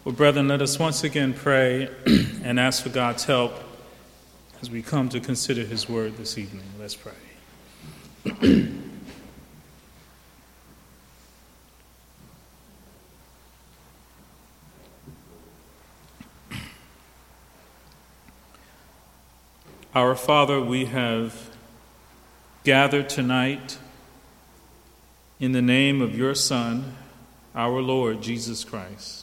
Well, brethren, let us once again pray and ask for God's help as we come to consider his word this evening. Let's pray. Our Father, we have gathered tonight in the name of your Son, our Lord Jesus Christ.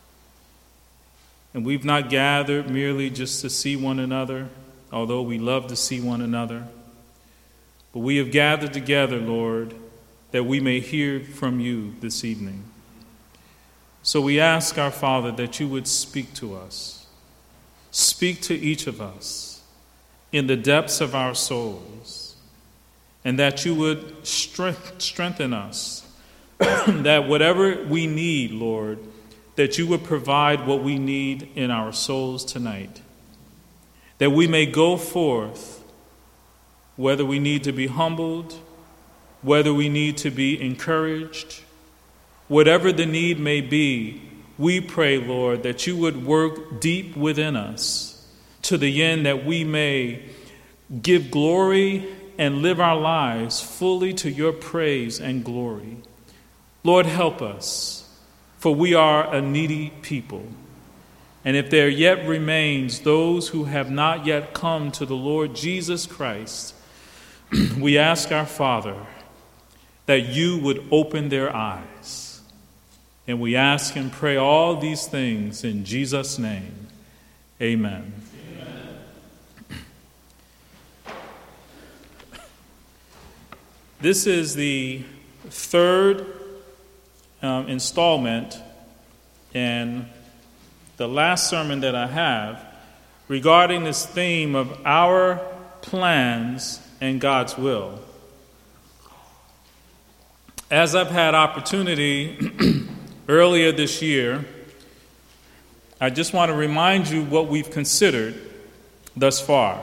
And we've not gathered merely just to see one another, although we love to see one another. But we have gathered together, Lord, that we may hear from you this evening. So we ask our Father that you would speak to us. Speak to each of us in the depths of our souls, and that you would strengthen us, that whatever we need, Lord, that you would provide what we need in our souls tonight, that we may go forth, whether we need to be humbled, whether we need to be encouraged, whatever the need may be, we pray, Lord, that you would work deep within us to the end that we may give glory and live our lives fully to your praise and glory. Lord, help us. For we are a needy people. And if there yet remains those who have not yet come to the Lord Jesus Christ, we ask our Father that you would open their eyes. And we ask and pray all these things in Jesus' name. Amen. Amen. This is the third installment and the last sermon that I have regarding this theme of our plans and God's will. As I've had opportunity earlier this year, I just want to remind you what we've considered thus far.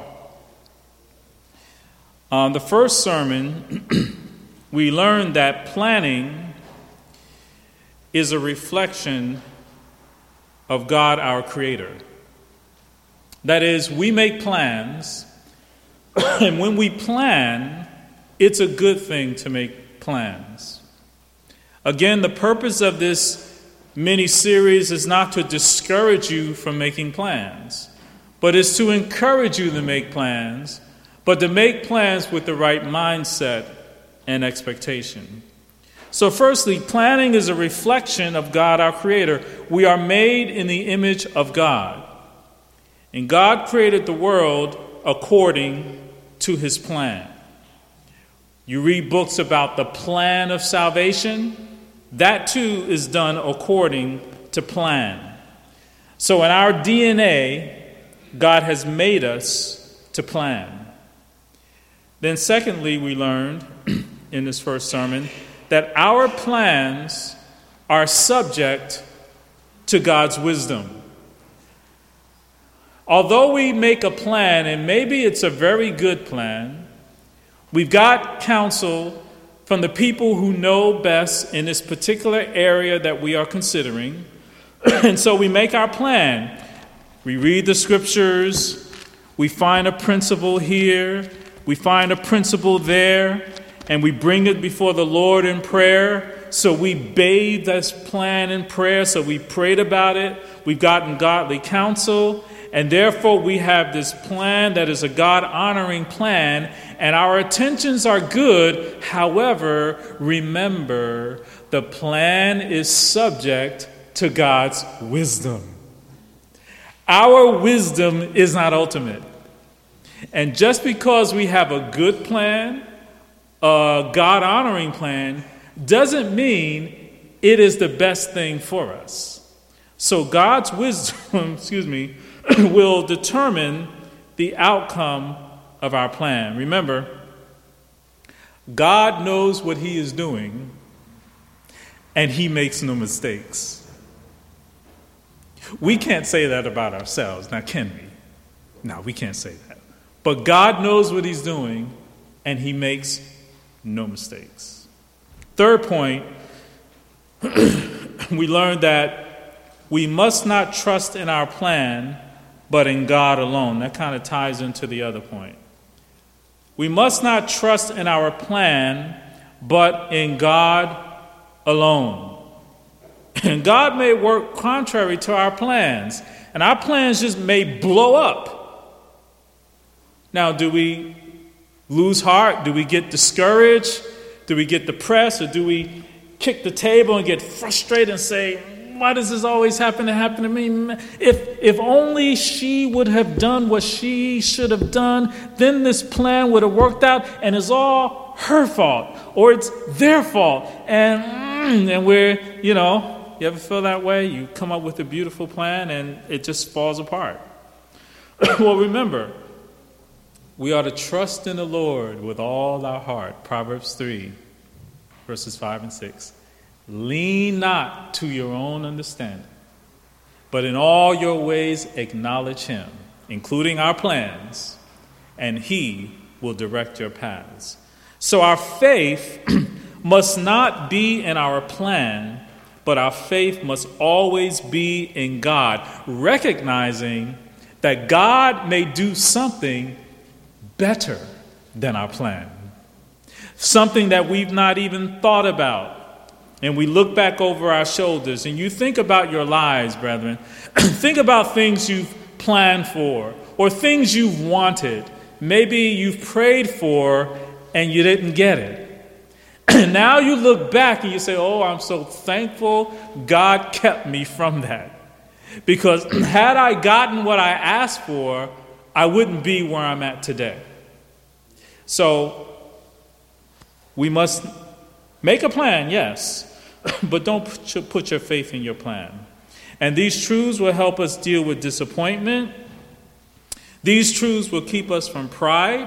On the first sermon, we learned that planning is a reflection of God, our Creator. That is, we make plans, and when we plan, it's a good thing to make plans. Again, the purpose of this mini-series is not to discourage you from making plans, but is to encourage you to make plans, but to make plans with the right mindset and expectation. So firstly, planning is a reflection of God, our Creator. We are made in the image of God. And God created the world according to his plan. You read books about the plan of salvation. That too is done according to plan. So in our DNA, God has made us to plan. Then secondly, we learned in this first sermon that our plans are subject to God's wisdom. Although we make a plan, and maybe it's a very good plan, we've got counsel from the people who know best in this particular area that we are considering. And so we make our plan. We read the scriptures, we find a principle here, we find a principle there, and we bring it before the Lord in prayer. So we bathe this plan in prayer. So we prayed about it. We've gotten godly counsel. And therefore we have this plan that is a God-honoring plan. And our intentions are good. However, remember, the plan is subject to God's wisdom. Our wisdom is not ultimate. And just because we have a good plan, a God-honoring plan, doesn't mean it is the best thing for us. So God's wisdom, will determine the outcome of our plan. Remember, God knows what he is doing, and he makes no mistakes. We can't say that about ourselves, now can we? No, we can't say that. But God knows what he's doing, and he makes no mistakes. Third point, we learned that we must not trust in our plan, but in God alone. That kind of ties into the other point. We must not trust in our plan, but in God alone. And God may work contrary to our plans, and our plans just may blow up. Now, do we lose heart? Do we get discouraged? Do we get depressed? Or do we kick the table and get frustrated and say, why does this always happen to me? If only she would have done what she should have done, then this plan would have worked out, and it's all her fault, or it's their fault. And we're, you ever feel that way? You come up with a beautiful plan and it just falls apart. Well, remember, we are to trust in the Lord with all our heart. Proverbs 3, verses 5 and 6. Lean not to your own understanding, but in all your ways acknowledge him, including our plans, and he will direct your paths. So our faith must not be in our plan, but our faith must always be in God, recognizing that God may do something better than our plan, something that we've not even thought about. And we look back over our shoulders, and you think about your lives, brethren. Think about things you've planned for or things you've wanted. Maybe you've prayed for and you didn't get it. And now you look back and you say, oh, I'm so thankful God kept me from that. Because had I gotten what I asked for, I wouldn't be where I'm at today. So we must make a plan, yes, but don't put your faith in your plan. And these truths will help us deal with disappointment. These truths will keep us from pride.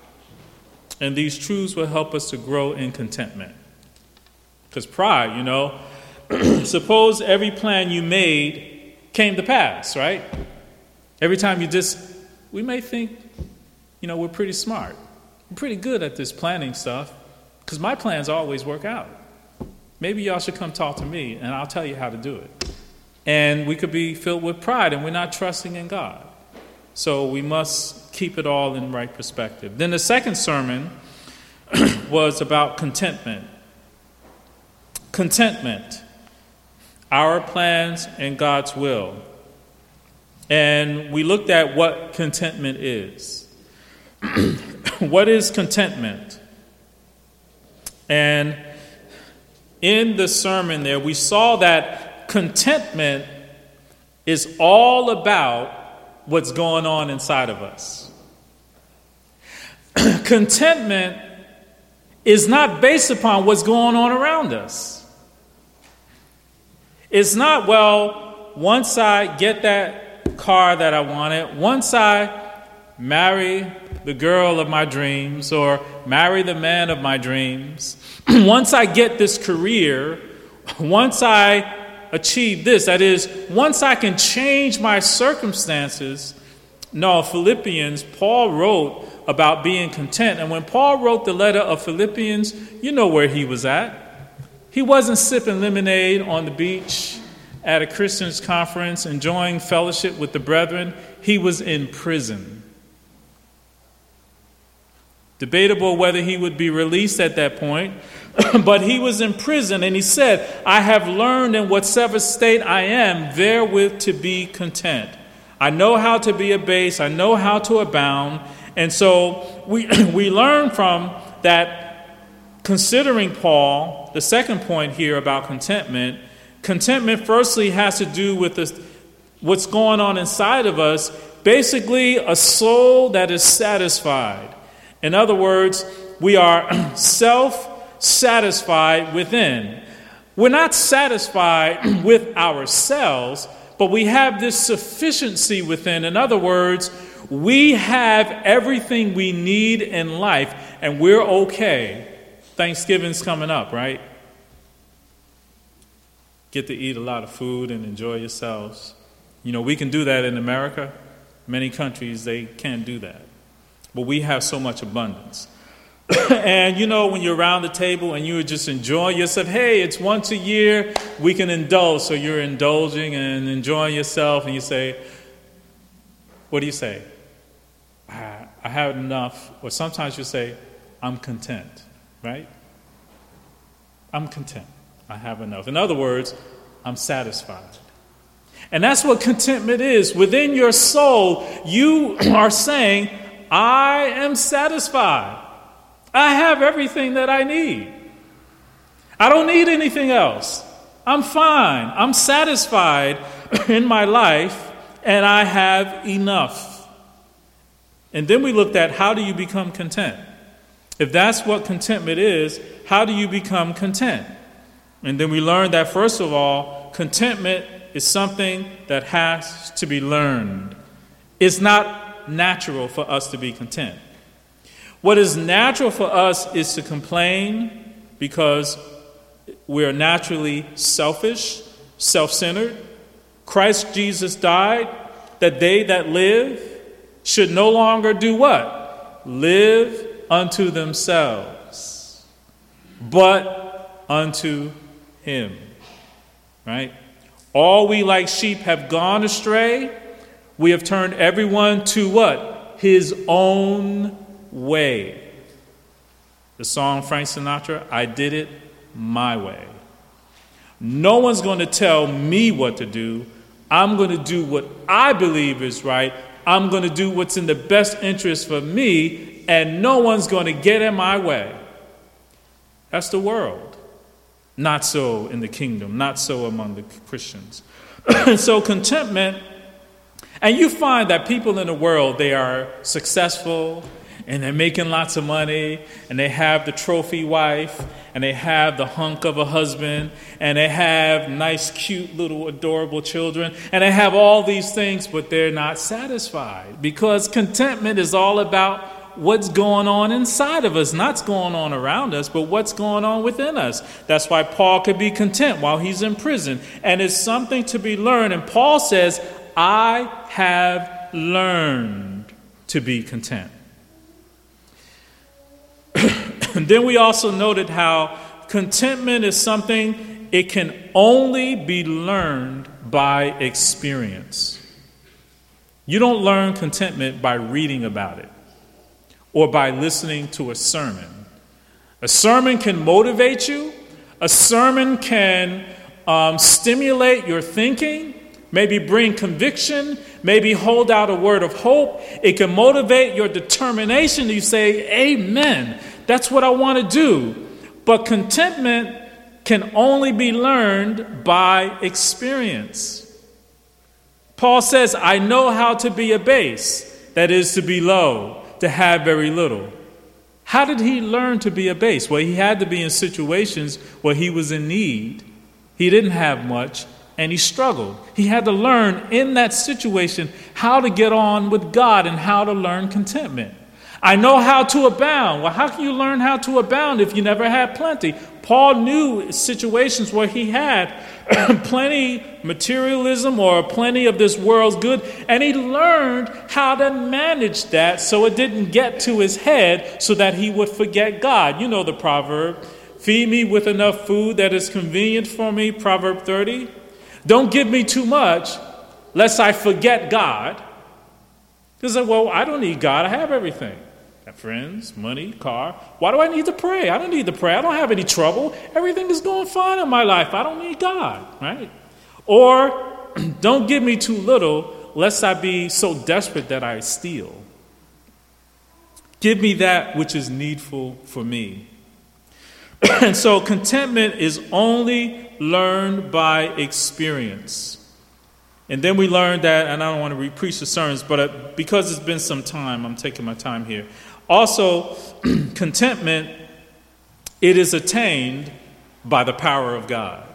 And these truths will help us to grow in contentment. Because pride, suppose every plan you made came to pass, right? Every time we may think, we're pretty smart. We're pretty good at this planning stuff because my plans always work out. Maybe y'all should come talk to me and I'll tell you how to do it. And we could be filled with pride and we're not trusting in God. So we must keep it all in right perspective. Then the second sermon was about contentment. Contentment, our plans and God's will. And we looked at what contentment is. What is contentment? And in the sermon there, we saw that contentment is all about what's going on inside of us. Contentment is not based upon what's going on around us. It's not, once I get that car that I wanted, once I marry the girl of my dreams or marry the man of my dreams, once I get this career, once I achieve this, that is, once I can change my circumstances. No, Philippians, Paul wrote about being content. And when Paul wrote the letter of Philippians, you know where he was at. He wasn't sipping lemonade on the beach at a Christian's conference, enjoying fellowship with the brethren. He was in prison. Debatable whether he would be released at that point, but he was in prison, and he said, I have learned in whatsoever state I am, therewith to be content. I know how to be abased, I know how to abound. And so we learn from that, considering Paul, the second point here about contentment. Contentment firstly has to do with what's going on inside of us, basically a soul that is satisfied. In other words, we are self-satisfied within. We're not satisfied with ourselves, but we have this sufficiency within. In other words, we have everything we need in life, and we're okay. Thanksgiving's coming up, right? Get to eat a lot of food and enjoy yourselves. We can do that in America. Many countries, they can't do that. But we have so much abundance. And you know, when you're around the table and you would just enjoy yourself, hey, it's once a year, we can indulge. So you're indulging and enjoying yourself, and you say, what do you say? I have enough. Or sometimes you say, I'm content, right? I'm content. I have enough. In other words, I'm satisfied. And that's what contentment is. Within your soul, you are saying, I am satisfied. I have everything that I need. I don't need anything else. I'm fine. I'm satisfied in my life, and I have enough. And then we looked at, how do you become content? If that's what contentment is, how do you become content? And then we learned that, first of all, contentment is something that has to be learned. It's not natural for us to be content. What is natural for us is to complain because we're naturally selfish, self-centered. Christ Jesus died that they that live should no longer do what? Live unto themselves, but unto him. Right? All we like sheep have gone astray. We have turned everyone to what? His own way. The song Frank Sinatra, I did it my way. No one's going to tell me what to do. I'm going to do what I believe is right. I'm going to do what's in the best interest for me, and no one's going to get in my way. That's the world. Not so in the kingdom, not so among the Christians. And so contentment, and you find that people in the world, they are successful, and they're making lots of money, and they have the trophy wife, and they have the hunk of a husband, and they have nice, cute, little, adorable children, and they have all these things, but they're not satisfied, because contentment is all about what's going on inside of us, not what's going on around us, but what's going on within us. That's why Paul could be content while he's in prison, and it's something to be learned. And Paul says, I have learned to be content. And then we also noted how contentment is something, it can only be learned by experience. You don't learn contentment by reading about it or by listening to a sermon. A sermon can motivate you. A sermon can stimulate your thinking, maybe bring conviction, maybe hold out a word of hope. It can motivate your determination. You say, amen, that's what I want to do. But contentment can only be learned by experience. Paul says, I know how to be abased, that is to be low, to have very little. How did he learn to be abased? Well, he had to be in situations where he was in need. He didn't have much, and he struggled. He had to learn in that situation how to get on with God and how to learn contentment. I know how to abound. Well, how can you learn how to abound if you never had plenty? Paul knew situations where he had plenty materialism or plenty of this world's good, and he learned how to manage that so it didn't get to his head so that he would forget God. You know the proverb, feed me with enough food that is convenient for me, Proverb 30. Don't give me too much lest I forget God. Because, well, I don't need God. I have everything. I have friends, money, car. Why do I need to pray? I don't need to pray. I don't have any trouble. Everything is going fine in my life. I don't need God, right? Or don't give me too little lest I be so desperate that I steal. Give me that which is needful for me. And so contentment is only learned by experience. And then we learned that, and I don't want to preach the sermons, but because it's been some time, I'm taking my time here. Also, contentment, it is attained by the power of God.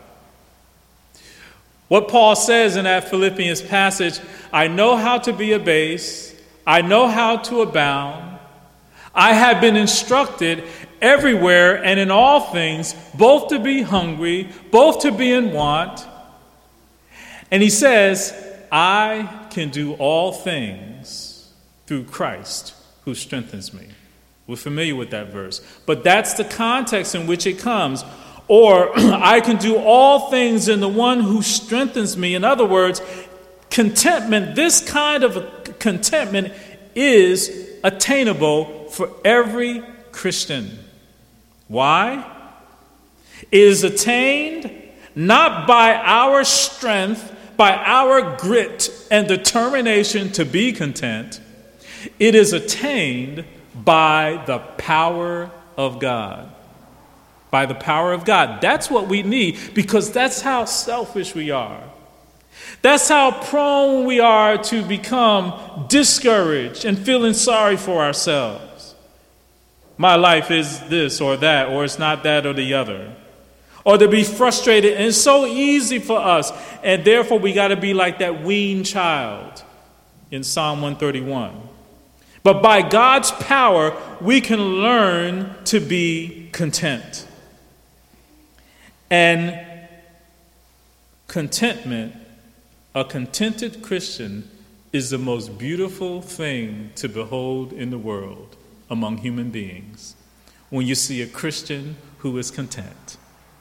What Paul says in that Philippians passage, I know how to be abased, I know how to abound, I have been instructed everywhere and in all things, both to be hungry, both to be in want. And he says, I can do all things through Christ who strengthens me. We're familiar with that verse. But that's the context in which it comes. Or, I can do all things in the one who strengthens me. In other words, contentment, this kind of contentment is attainable for every Christian. Why? It is attained not by our strength, by our grit and determination to be content. It is attained by the power of God. By the power of God. That's what we need, because that's how selfish we are. That's how prone we are to become discouraged and feeling sorry for ourselves. My life is this or that, or it's not that or the other. Or to be frustrated, and it's so easy for us. And therefore we got to be like that weaned child in Psalm 131. But by God's power, we can learn to be content. And contentment, a contented Christian, is the most beautiful thing to behold in the world among human beings. When you see a Christian who is content.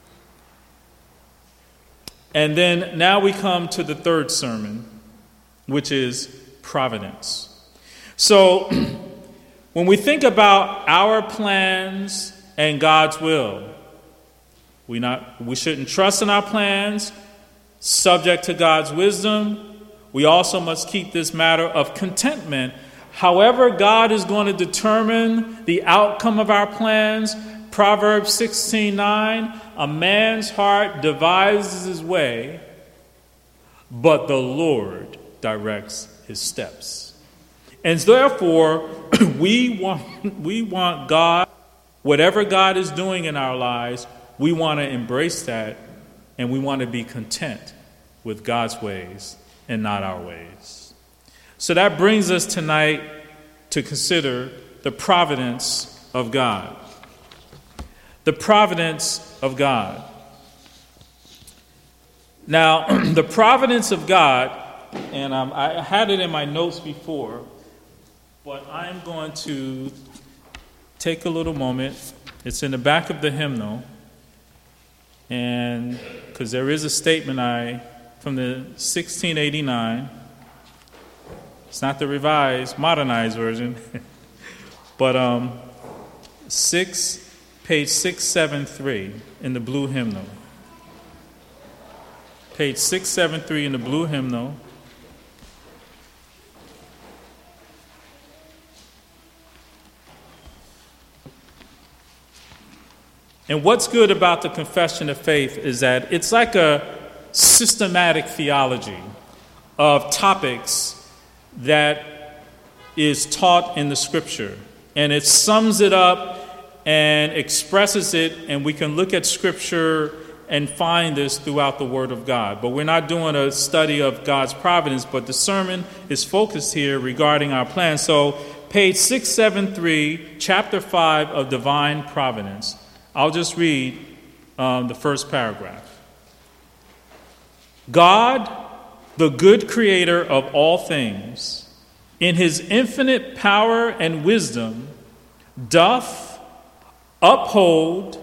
And then now we come to the third sermon, which is providence. So when we think about our plans and God's will, we shouldn't trust in our plans, subject to God's wisdom. We also must keep this matter of contentment. However, God is going to determine the outcome of our plans. Proverbs 16:9, a man's heart devises his way, but the Lord directs his steps. And therefore, we want God, whatever God is doing in our lives, we want to embrace that, and we want to be content with God's ways and not our ways. So that brings us tonight to consider the providence of God. The providence of God. Now, the providence of God, and I had it in my notes before, but I'm going to take a little moment. It's in the back of the hymnal. And because there is a statement from the 1689, it's not the revised, modernized version, but page 673 in the blue hymnal. Page 673 in the blue hymnal. And what's good about the Confession of Faith is that it's like a systematic theology of topics that is taught in the Scripture. And it sums it up and expresses it, and we can look at Scripture and find this throughout the Word of God. But we're not doing a study of God's providence, but the sermon is focused here regarding our plan. So, page 673, chapter 5 of Divine Providence. I'll just read the first paragraph. God, the good creator of all things, in his infinite power and wisdom, doth uphold,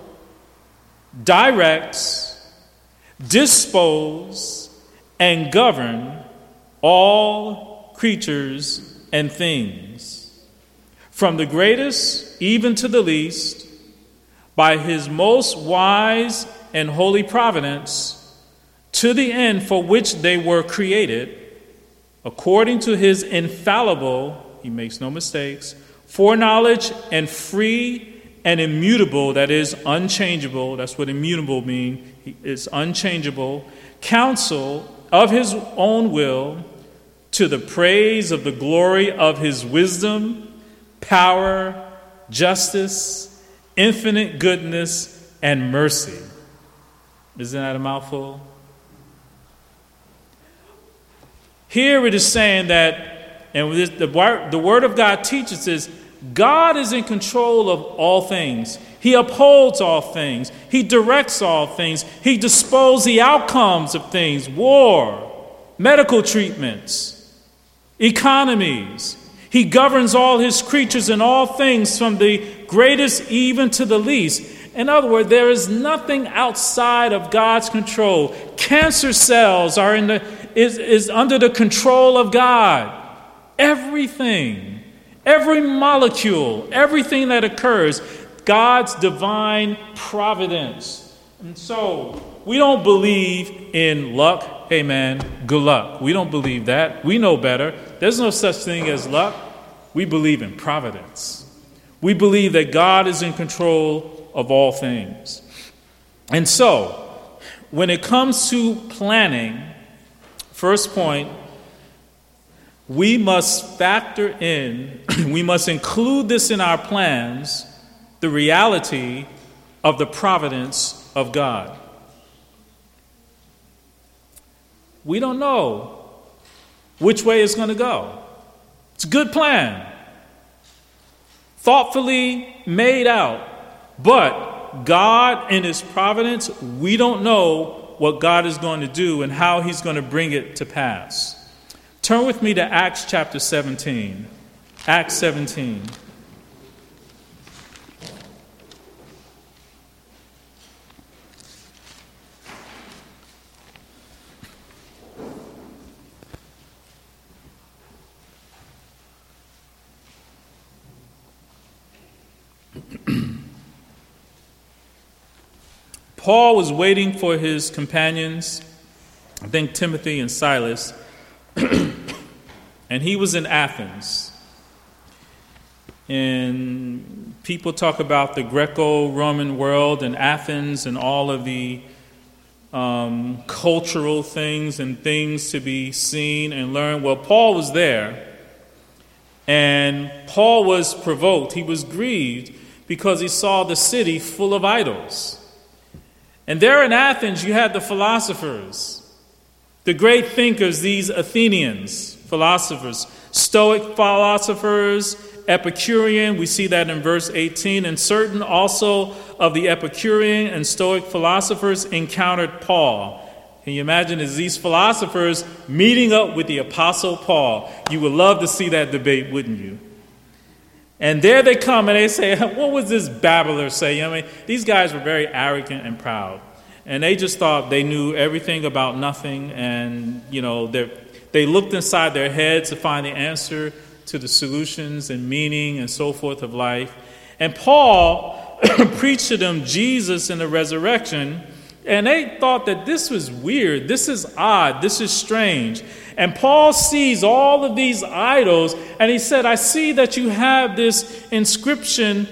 directs, dispose, and govern all creatures and things, from the greatest even to the least, by his most wise and holy providence, to the end for which they were created, according to his infallible, he makes no mistakes, foreknowledge and free and immutable, that is unchangeable, that's what immutable means, it's unchangeable, counsel of his own will, to the praise of the glory of his wisdom, power, justice, infinite goodness, and mercy. Isn't that a mouthful? Here it is saying that, and the Word of God teaches us, God is in control of all things. He upholds all things. He directs all things. He disposes the outcomes of things, war, medical treatments, economies. He governs all his creatures and all things from the greatest even to the least. In other words, there is nothing outside of God's control. Cancer cells are is under the control of God. Everything, every molecule, everything that occurs, God's divine providence. And so we don't believe in luck. Hey man, good luck. We don't believe that. We know better. There's no such thing as luck. We believe in providence. We believe that God is in control of all things. And so, when it comes to planning, first point, we must factor in, we must include this in our plans, the reality of the providence of God. We don't know which way it's going to go. It's a good plan, thoughtfully made out, but God in his providence, we don't know what God is going to do and how he's going to bring it to pass. Turn with me to Acts chapter 17. Acts 17. Paul was waiting for his companions, I think Timothy and Silas, and he was in Athens. And people talk about the Greco-Roman world and Athens and all of the cultural things and things to be seen and learned. Well, Paul was there, and Paul was provoked. He was grieved because he saw the city full of idols. And there in Athens, you had the philosophers, the great thinkers, these Athenians, philosophers, Stoic philosophers, Epicurean, we see that in verse 18, and certain also of the Epicurean and Stoic philosophers encountered Paul. Can you imagine as these philosophers meeting up with the Apostle Paul? You would love to see that debate, wouldn't you? And there they come and they say, what was this babbler saying? I mean, these guys were very arrogant and proud. And they just thought they knew everything about nothing. And, you know, they looked inside their heads to find the answer to the solutions and meaning and so forth of life. And Paul preached to them Jesus and the resurrection. And they thought that this was weird. This is odd. This is strange. And Paul sees all of these idols, and he said, I see that you have this inscription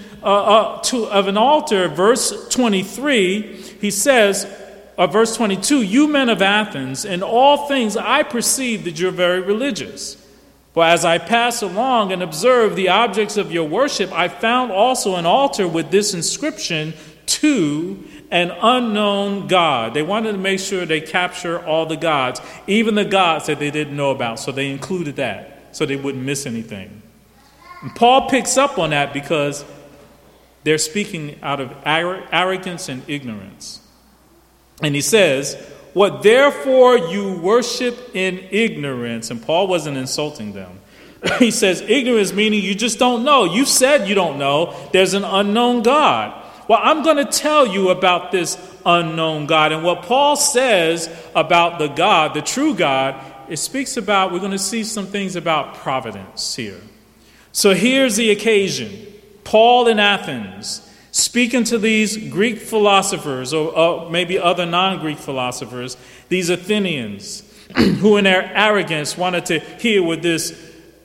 of an altar. Verse 23, he says, verse 22, you men of Athens, in all things I perceive that you're very religious. For as I passed along and observed the objects of your worship, I found also an altar with this inscription, to an unknown God. They wanted to make sure they capture all the gods, even the gods that they didn't know about. So they included that so they wouldn't miss anything. And Paul picks up on that because they're speaking out of arrogance and ignorance. And he says, what therefore you worship in ignorance. And Paul wasn't insulting them. He says ignorance meaning you just don't know. You said you don't know. There's an unknown God. Well, I'm going to tell you about this unknown God. And what Paul says about the God, the true God, it speaks about, we're going to see some things about providence here. So here's the occasion. Paul in Athens, speaking to these Greek philosophers, or maybe other non-Greek philosophers, these Athenians, who in their arrogance wanted to hear what this,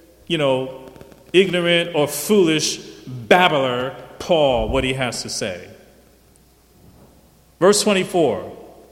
ignorant or foolish babbler Paul, what he has to say. Verse 24.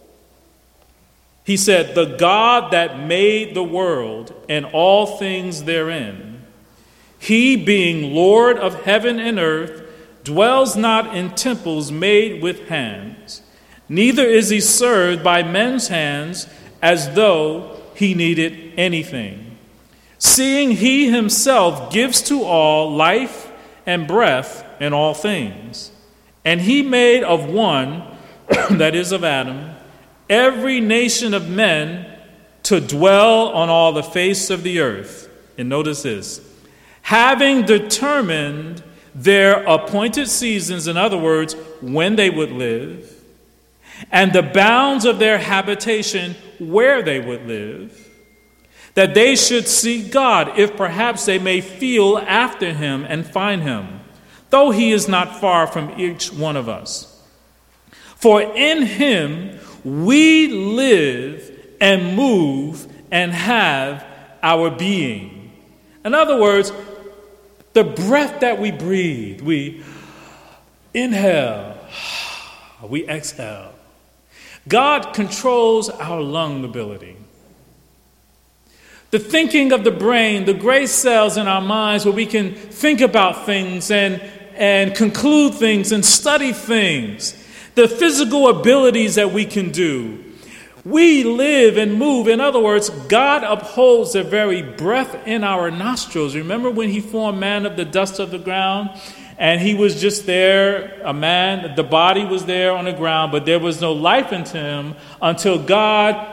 He said, the God that made the world and all things therein, he being Lord of heaven and earth, dwells not in temples made with hands, neither is he served by men's hands as though he needed anything. Seeing he himself gives to all life and breath in all things. And he made of one, that is of Adam, every nation of men to dwell on all the face of the earth. And notice this, having determined their appointed seasons, in other words, when they would live, and the bounds of their habitation, where they would live, that they should seek God, if perhaps they may feel after him and find him, though he is not far from each one of us. For in him we live and move and have our being. In other words, the breath that we breathe, we inhale, we exhale. God controls our lung ability. The thinking of the brain, the gray cells in our minds where we can think about things and conclude things and study things, the physical abilities that we can do. We live and move. In other words, God upholds the very breath in our nostrils. Remember when he formed man of the dust of the ground? And he was just there, a man, the body was there on the ground, but there was no life into him until God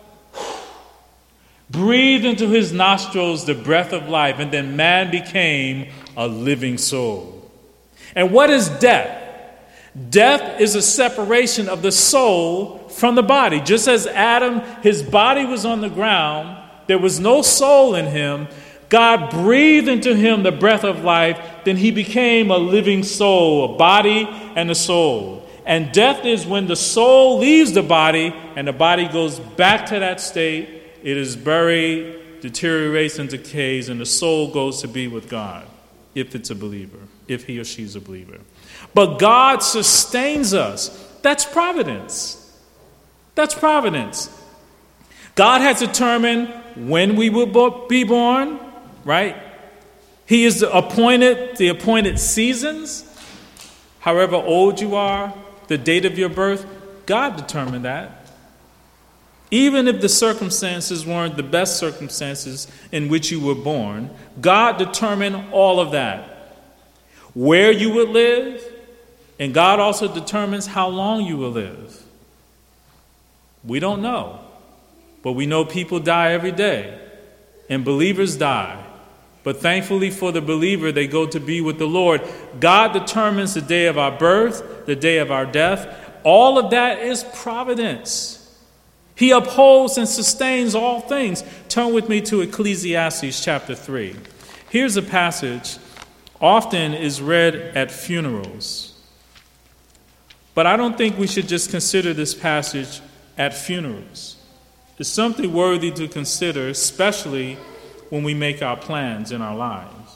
breathed into his nostrils the breath of life, and then man became a living soul. And what is death? Death is a separation of the soul from the body. Just as Adam, his body was on the ground, there was no soul in him. God breathed into him the breath of life, then he became a living soul, a body and a soul. And death is when the soul leaves the body and the body goes back to that state. It is buried, deteriorates and decays, and the soul goes to be with God, if it's a believer, if he or she's a believer. But God sustains us. That's providence. That's providence. God has determined when we will be born, right? He is the appointed seasons, however old you are, the date of your birth. God determined that. Even if the circumstances weren't the best circumstances in which you were born, God determined all of that. Where you would live, and God also determines how long you will live. We don't know, but we know people die every day, and believers die. But thankfully for the believer, they go to be with the Lord. God determines the day of our birth, the day of our death. All of that is providence. He upholds and sustains all things. Turn with me to Ecclesiastes chapter 3. Here's a passage often is read at funerals. But I don't think we should just consider this passage at funerals. It's something worthy to consider, especially when we make our plans in our lives.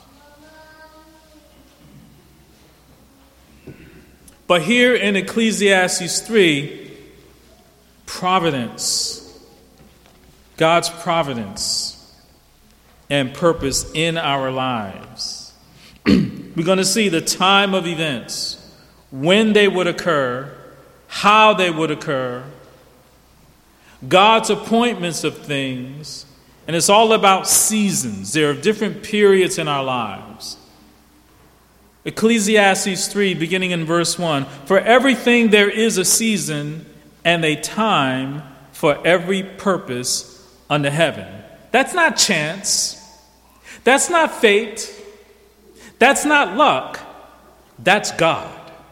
But here in Ecclesiastes 3, providence, God's providence and purpose in our lives. We're going to see the time of events, when they would occur, how they would occur, God's appointments of things, and it's all about seasons. There are different periods in our lives. Ecclesiastes 3, beginning in verse 1, for everything there is a season and a time for every purpose under heaven. That's not chance. That's not fate. That's not luck. That's God.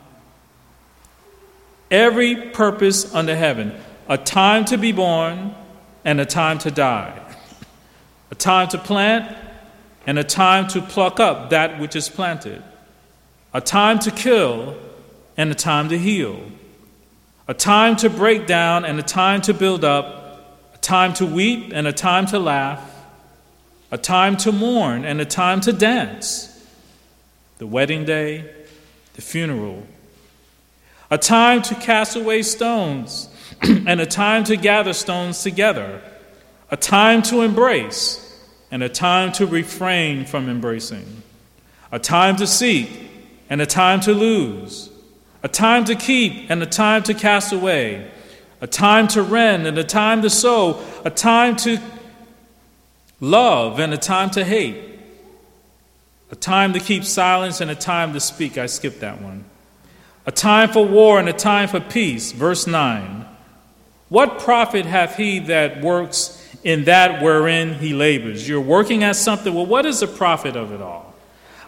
Every purpose under heaven. A time to be born and a time to die. A time to plant and a time to pluck up that which is planted. A time to kill and a time to heal. A time to break down and a time to build up, a time to weep and a time to laugh, a time to mourn and a time to dance, the wedding day, the funeral, a time to cast away stones and a time to gather stones together, a time to embrace and a time to refrain from embracing, a time to seek and a time to lose, a time to keep and a time to cast away, a time to rend and a time to sow, a time to love and a time to hate, a time to keep silence and a time to speak. I skipped that one. A time for war and a time for peace. Verse 9. What profit hath he that works in that wherein he labors? You're working at something. Well, what is the profit of it all?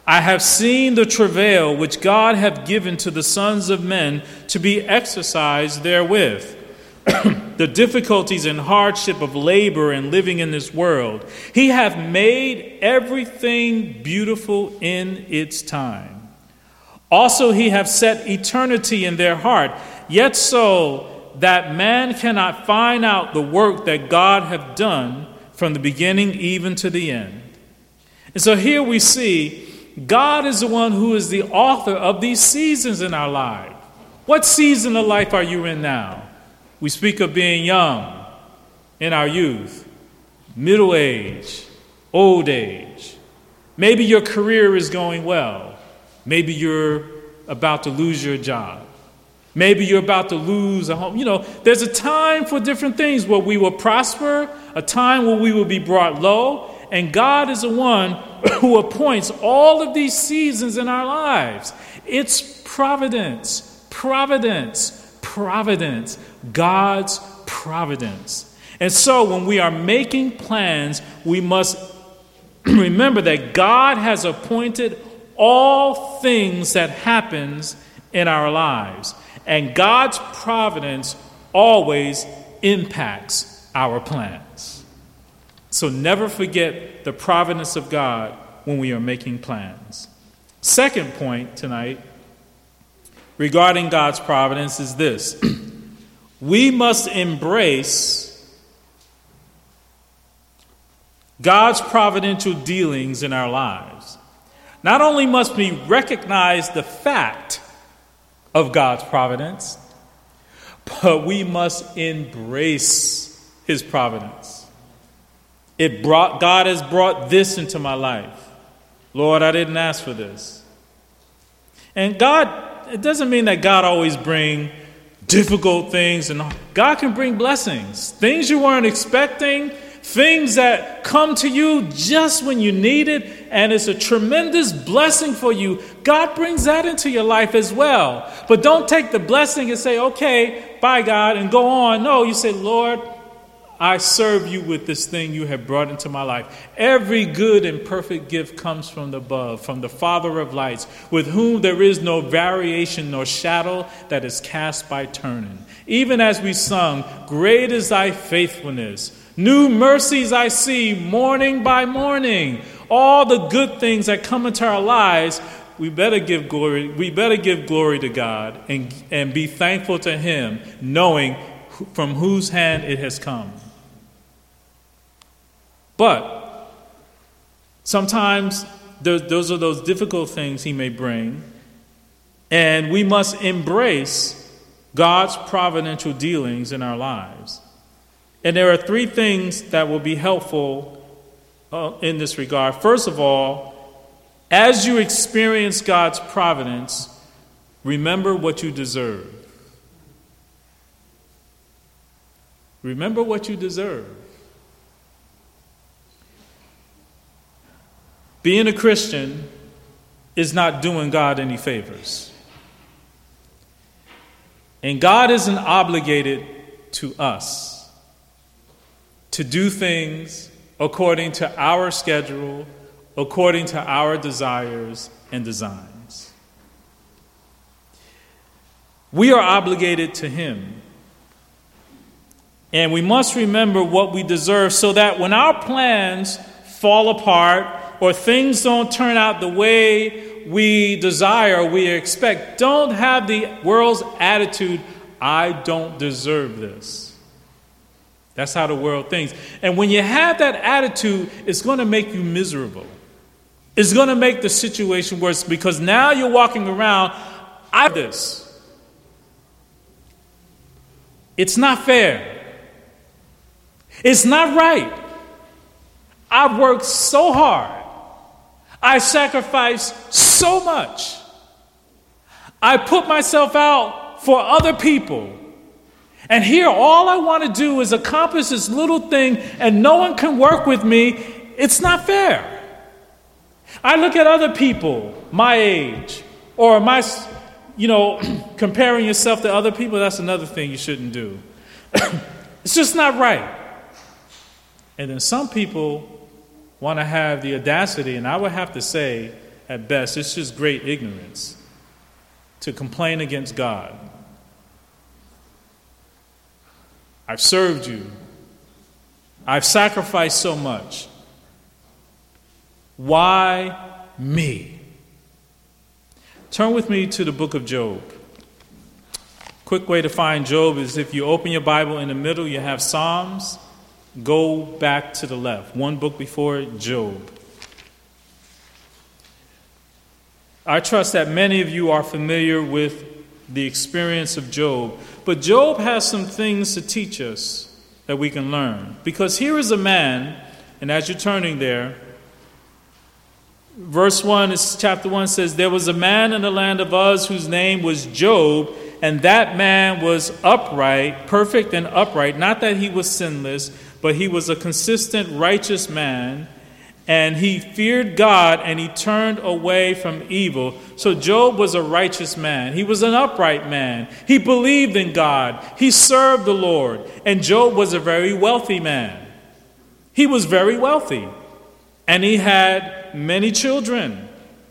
I have seen the travail which God hath given to the sons of men to be exercised therewith. The difficulties and hardship of labor and living in this world. He hath made everything beautiful in its time. Also he hath set eternity in their heart, yet so that man cannot find out the work that God hath done from the beginning even to the end. And so here we see God is the one who is the author of these seasons in our life. What season of life are you in now? We speak of being young, in our youth, middle age, old age. Maybe your career is going well. Maybe you're about to lose your job. Maybe you're about to lose a home. There's a time for different things where we will prosper, a time where we will be brought low, and God is the one who appoints all of these seasons in our lives. It's providence, providence, providence, God's providence. And so when we are making plans, we must remember that God has appointed all things that happens in our lives. And God's providence always impacts our plans. So never forget the providence of God when we are making plans. Second point tonight regarding God's providence is this. We must embrace God's providential dealings in our lives. Not only must we recognize the fact of God's providence, but we must embrace his providence. God has brought this into my life. Lord, I didn't ask for this. And God, it doesn't mean that God always brings difficult things, and God can bring blessings, things you weren't expecting, things that come to you just when you need it, and it's a tremendous blessing for you. God brings that into your life as well. But don't take the blessing and say, okay, bye God, and go on. No, you say, Lord, I serve you with this thing you have brought into my life. Every good and perfect gift comes from above, from the Father of lights, with whom there is no variation nor shadow that is cast by turning. Even as we sung, great is thy faithfulness. New mercies I see morning by morning. All the good things that come into our lives, we better give glory. We better give glory to God and be thankful to him, knowing from whose hand it has come. But sometimes those are those difficult things he may bring, and we must embrace God's providential dealings in our lives. And there are three things that will be helpful in this regard. First of all, as you experience God's providence, remember what you deserve. Remember what you deserve. Being a Christian is not doing God any favors. And God isn't obligated to us to do things according to our schedule, according to our desires and designs. We are obligated to him. And we must remember what we deserve so that when our plans fall apart or things don't turn out the way we desire or we expect, don't have the world's attitude, I don't deserve this. That's how the world thinks. And when you have that attitude, it's going to make you miserable. It's going to make the situation worse because now you're walking around, I do this. It's not fair. It's not right. I've worked so hard. I sacrificed so much. I put myself out for other people. And here, all I want to do is accomplish this little thing, and no one can work with me. It's not fair. I look at other people my age, or comparing yourself to other people, that's another thing you shouldn't do. It's just not right. And then some people want to have the audacity, and I would have to say at best. It's just great ignorance to complain against God. I've served you. I've sacrificed so much. Why me? Turn with me to the book of Job. Quick way to find Job is if you open your Bible in the middle, you have Psalms. Go back to the left. One book before it, Job. I trust that many of you are familiar with the experience of Job. But Job has some things to teach us that we can learn. Because here is a man, and as you're turning there, verse 1, chapter 1 says, there was a man in the land of Uz whose name was Job, and that man was upright, perfect and upright. Not that he was sinless, but he was a consistent, righteous man. And he feared God, and he turned away from evil. So Job was a righteous man. He was an upright man. He believed in God. He served the Lord. And Job was a very wealthy man. He was very wealthy. And he had many children.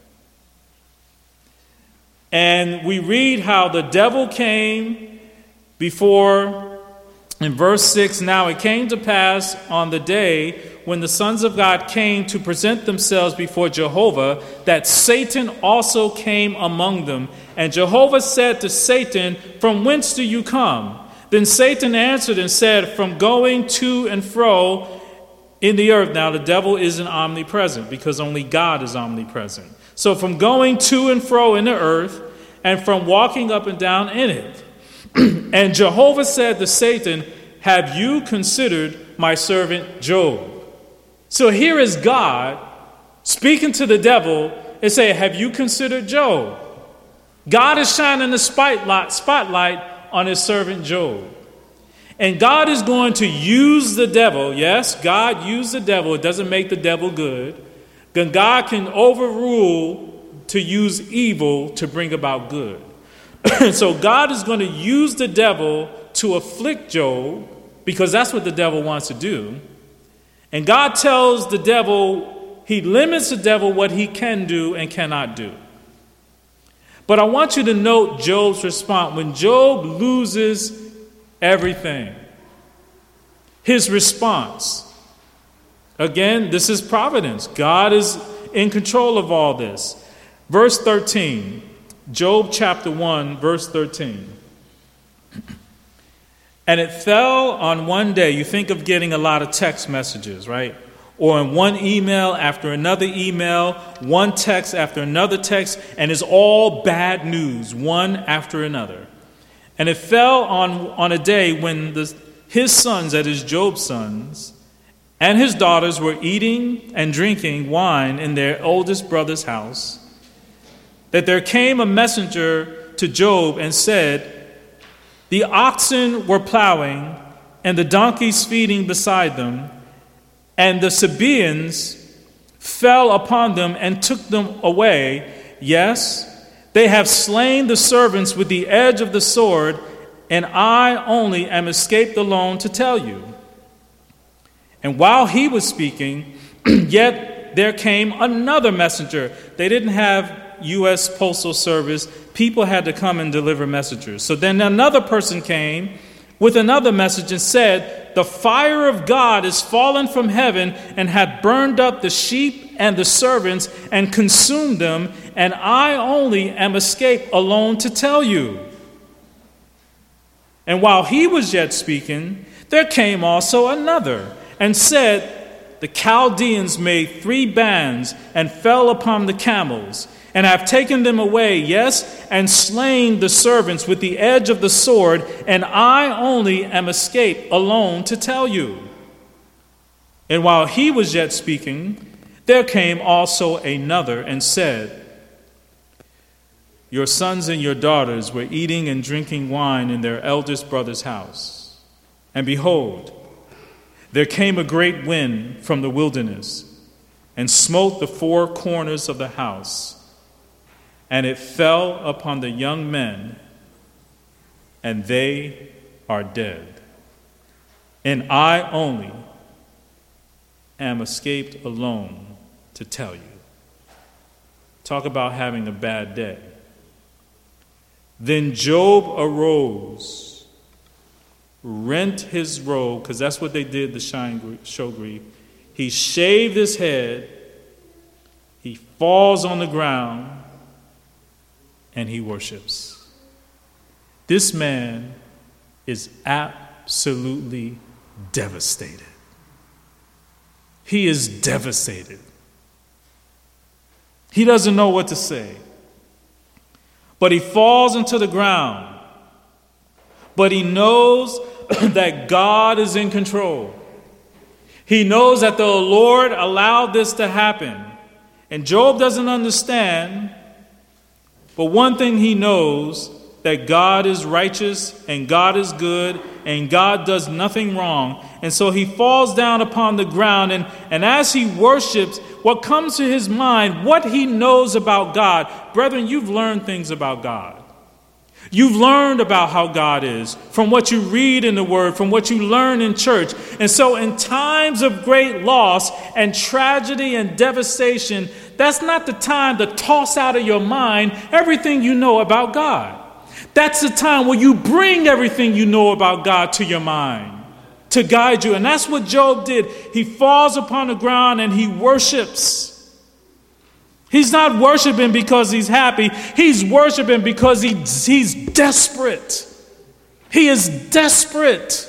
And we read how the devil came before, in verse 6, now it came to pass on the day when the sons of God came to present themselves before Jehovah, that Satan also came among them. And Jehovah said to Satan, from whence do you come? Then Satan answered and said, from going to and fro in the earth. Now the devil isn't omnipresent because only God is omnipresent. So from going to and fro in the earth and from walking up and down in it. And Jehovah said to Satan, have you considered my servant Job? So here is God speaking to the devil and saying, have you considered Job? God is shining the spotlight on his servant Job. And God is going to use the devil. Yes, God used the devil. It doesn't make the devil good. Then God can overrule to use evil to bring about good. So God is going to use the devil to afflict Job, because that's what the devil wants to do. And God tells the devil, he limits the devil what he can do and cannot do. But I want you to note Job's response. When Job loses everything, his response. Again, this is providence. God is in control of all this. Verse 13, Job chapter 1, verse 13. And it fell on one day. You think of getting a lot of text messages, right? Or in one email after another email, one text after another text, and it's all bad news, one after another. And it fell on a day when his sons, that is Job's sons, and his daughters were eating and drinking wine in their oldest brother's house, that there came a messenger to Job and said, the oxen were plowing, and the donkeys feeding beside them, and the Sabaeans fell upon them and took them away. Yes, they have slain the servants with the edge of the sword, and I only am escaped alone to tell you. And while he was speaking, yet there came another messenger. They didn't have U.S. Postal Service. People had to come and deliver messages. So then another person came with another message and said, the fire of God is fallen from heaven and hath burned up the sheep and the servants and consumed them, and I only am escaped alone to tell you. And while he was yet speaking, there came also another and said, the Chaldeans made 3 bands and fell upon the camels, and have taken them away, yes, and slain the servants with the edge of the sword, and I only am escaped alone to tell you. And while he was yet speaking, there came also another and said, your sons and your daughters were eating and drinking wine in their eldest brother's house. And behold, there came a great wind from the wilderness, and smote the 4 corners of the house, and it fell upon the young men, and they are dead. And I only am escaped alone to tell you. Talk about having a bad day. Then Job arose, rent his robe, because that's what they did to show grief. He shaved his head, he falls on the ground, and he worships. This man is absolutely devastated. He is devastated. He doesn't know what to say. But he falls into the ground. But he knows that God is in control. He knows that the Lord allowed this to happen. And Job doesn't understand. But one thing he knows, that God is righteous and God is good and God does nothing wrong. And so he falls down upon the ground, and as he worships, what comes to his mind, what he knows about God. Brethren, you've learned things about God. You've learned about how God is from what you read in the Word, from what you learn in church. And so in times of great loss and tragedy and devastation, that's not the time to toss out of your mind everything you know about God. That's the time where you bring everything you know about God to your mind to guide you. And that's what Job did. He falls upon the ground and he worships. He's not worshiping because he's happy. He's worshiping because he's desperate. He is desperate.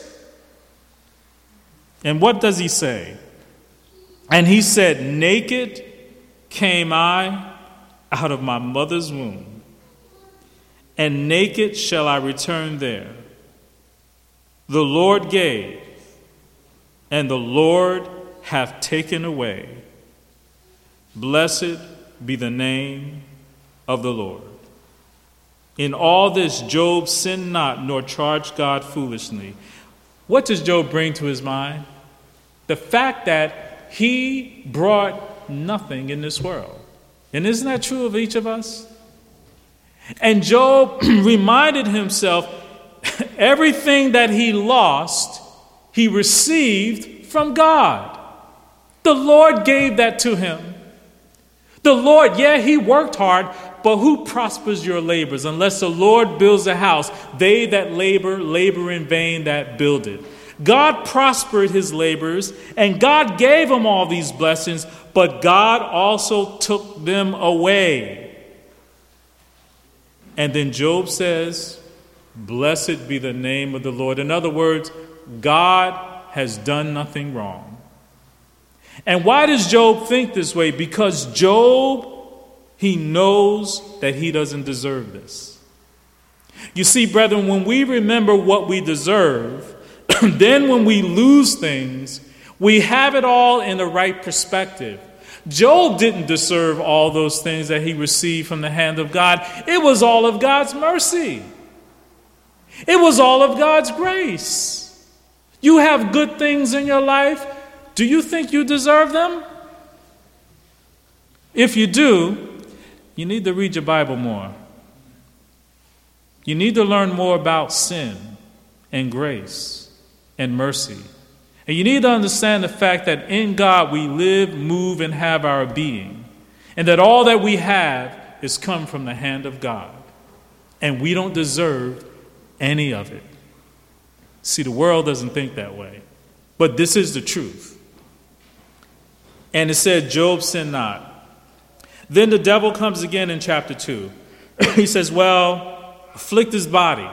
And what does he say? And he said, "Naked came I out of my mother's womb, and naked shall I return there. The Lord gave, and the Lord hath taken away. Blessed be the name of the Lord." In all this, Job sinned not, nor charged God foolishly. What does Job bring to his mind? The fact that he brought nothing in this world. And isn't that true of each of us? And Job reminded himself, everything that he lost, he received from God. The Lord gave that to him. The Lord, yeah, he worked hard, but who prospers your labors? Unless the Lord builds a house, they that labor, labor in vain that build it. God prospered his labors, and God gave him all these blessings, but God also took them away. And then Job says, "Blessed be the name of the Lord." In other words, God has done nothing wrong. And why does Job think this way? Because Job, he knows that he doesn't deserve this. You see, brethren, when we remember what we deserve, then when we lose things, we have it all in the right perspective. Job didn't deserve all those things that he received from the hand of God. It was all of God's mercy. It was all of God's grace. You have good things in your life. Do you think you deserve them? If you do, you need to read your Bible more. You need to learn more about sin and grace and mercy. And you need to understand the fact that in God we live, move, and have our being. And that all that we have is come from the hand of God. And we don't deserve any of it. See, the world doesn't think that way. But this is the truth. And it said, Job sinned not. Then the devil comes again in chapter 2. He says, well, afflict his body.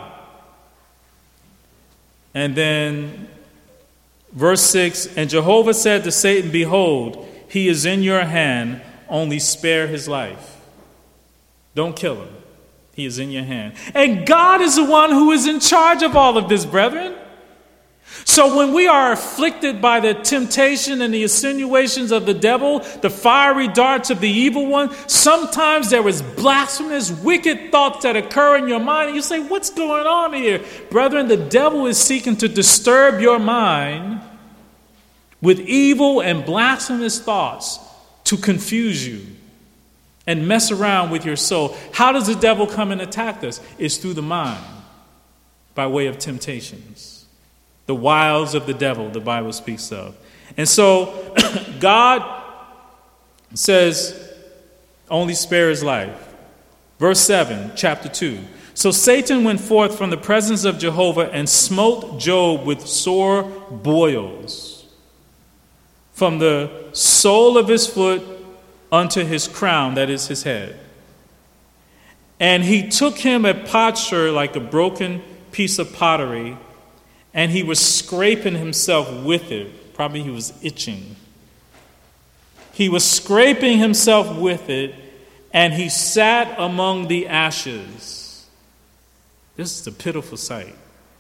And then verse 6, and Jehovah said to Satan, behold, he is in your hand, only spare his life. Don't kill him. He is in your hand. And God is the one who is in charge of all of this, brethren. So when we are afflicted by the temptation and the insinuations of the devil, the fiery darts of the evil one, sometimes there is blasphemous, wicked thoughts that occur in your mind. And you say, what's going on here? Brethren, the devil is seeking to disturb your mind with evil and blasphemous thoughts to confuse you and mess around with your soul. How does the devil come and attack us? It's through the mind, by way of temptations. The wiles of the devil, the Bible speaks of. And so God says, only spare his life. Verse 7, chapter 2. So Satan went forth from the presence of Jehovah and smote Job with sore boils, from the sole of his foot unto his crown, that is his head. And he took him a potsherd like a broken piece of pottery, and he was scraping himself with it. Probably he was itching. He was scraping himself with it, and he sat among the ashes. This is a pitiful sight.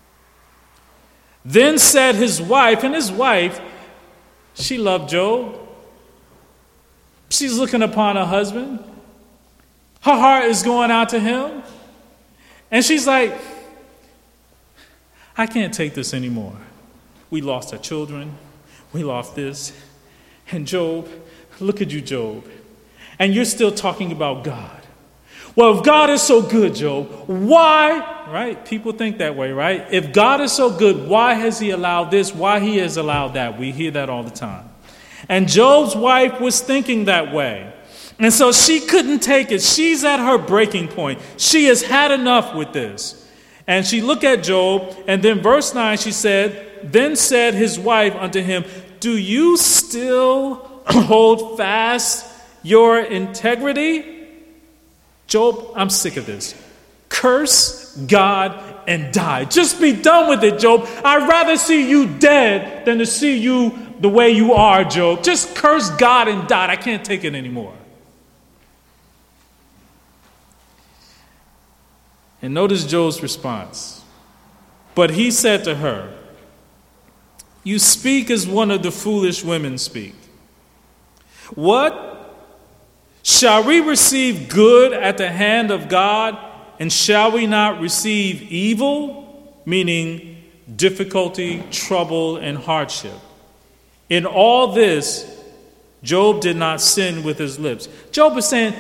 Then said his wife, and his wife, she loved Job. She's looking upon her husband. Her heart is going out to him. And she's like, I can't take this anymore. We lost our children. We lost this. And Job, look at you, Job. And you're still talking about God. Well, if God is so good, Job, why, right? People think that way, right? If God is so good, why has he allowed this? Why he has allowed that? We hear that all the time. And Job's wife was thinking that way. And so she couldn't take it. She's at her breaking point. She has had enough with this. And she looked at Job, and then verse 9, she said, then said his wife unto him, do you still hold fast your integrity? Job, I'm sick of this. Curse God and die. Just be done with it, Job. I'd rather see you dead than to see you the way you are, Job. Just curse God and die. I can't take it anymore. And notice Job's response. But he said to her, you speak as one of the foolish women speak. What? Shall we receive good at the hand of God, and shall we not receive evil? Meaning difficulty, trouble, and hardship. In all this, Job did not sin with his lips. Job is saying,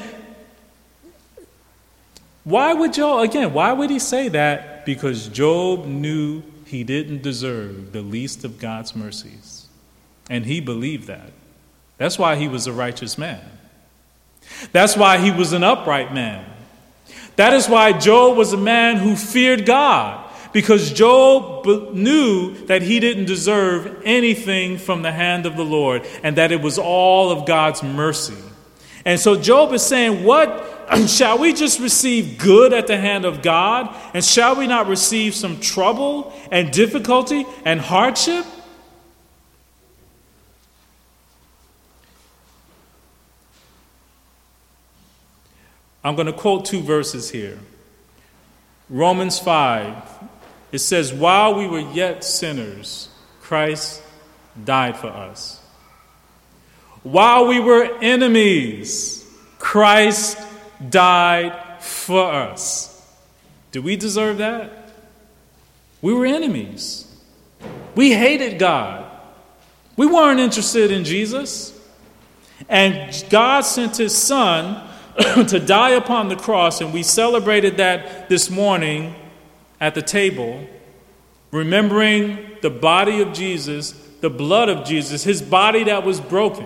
why would he say that? Because Job knew he didn't deserve the least of God's mercies. And he believed that. That's why he was a righteous man. That's why he was an upright man. That is why Job was a man who feared God. Because Job knew that he didn't deserve anything from the hand of the Lord, and that it was all of God's mercy. And so Job is saying, what? Shall we just receive good at the hand of God? And shall we not receive some trouble and difficulty and hardship? I'm going to quote two verses here. Romans 5, it says, while we were yet sinners, Christ died for us. While we were enemies, Christ died for us. Did we deserve that? We were enemies. We hated God. We weren't interested in Jesus. And God sent his son to die upon the cross, and we celebrated that this morning at the table, remembering the body of Jesus, the blood of Jesus, his body that was broken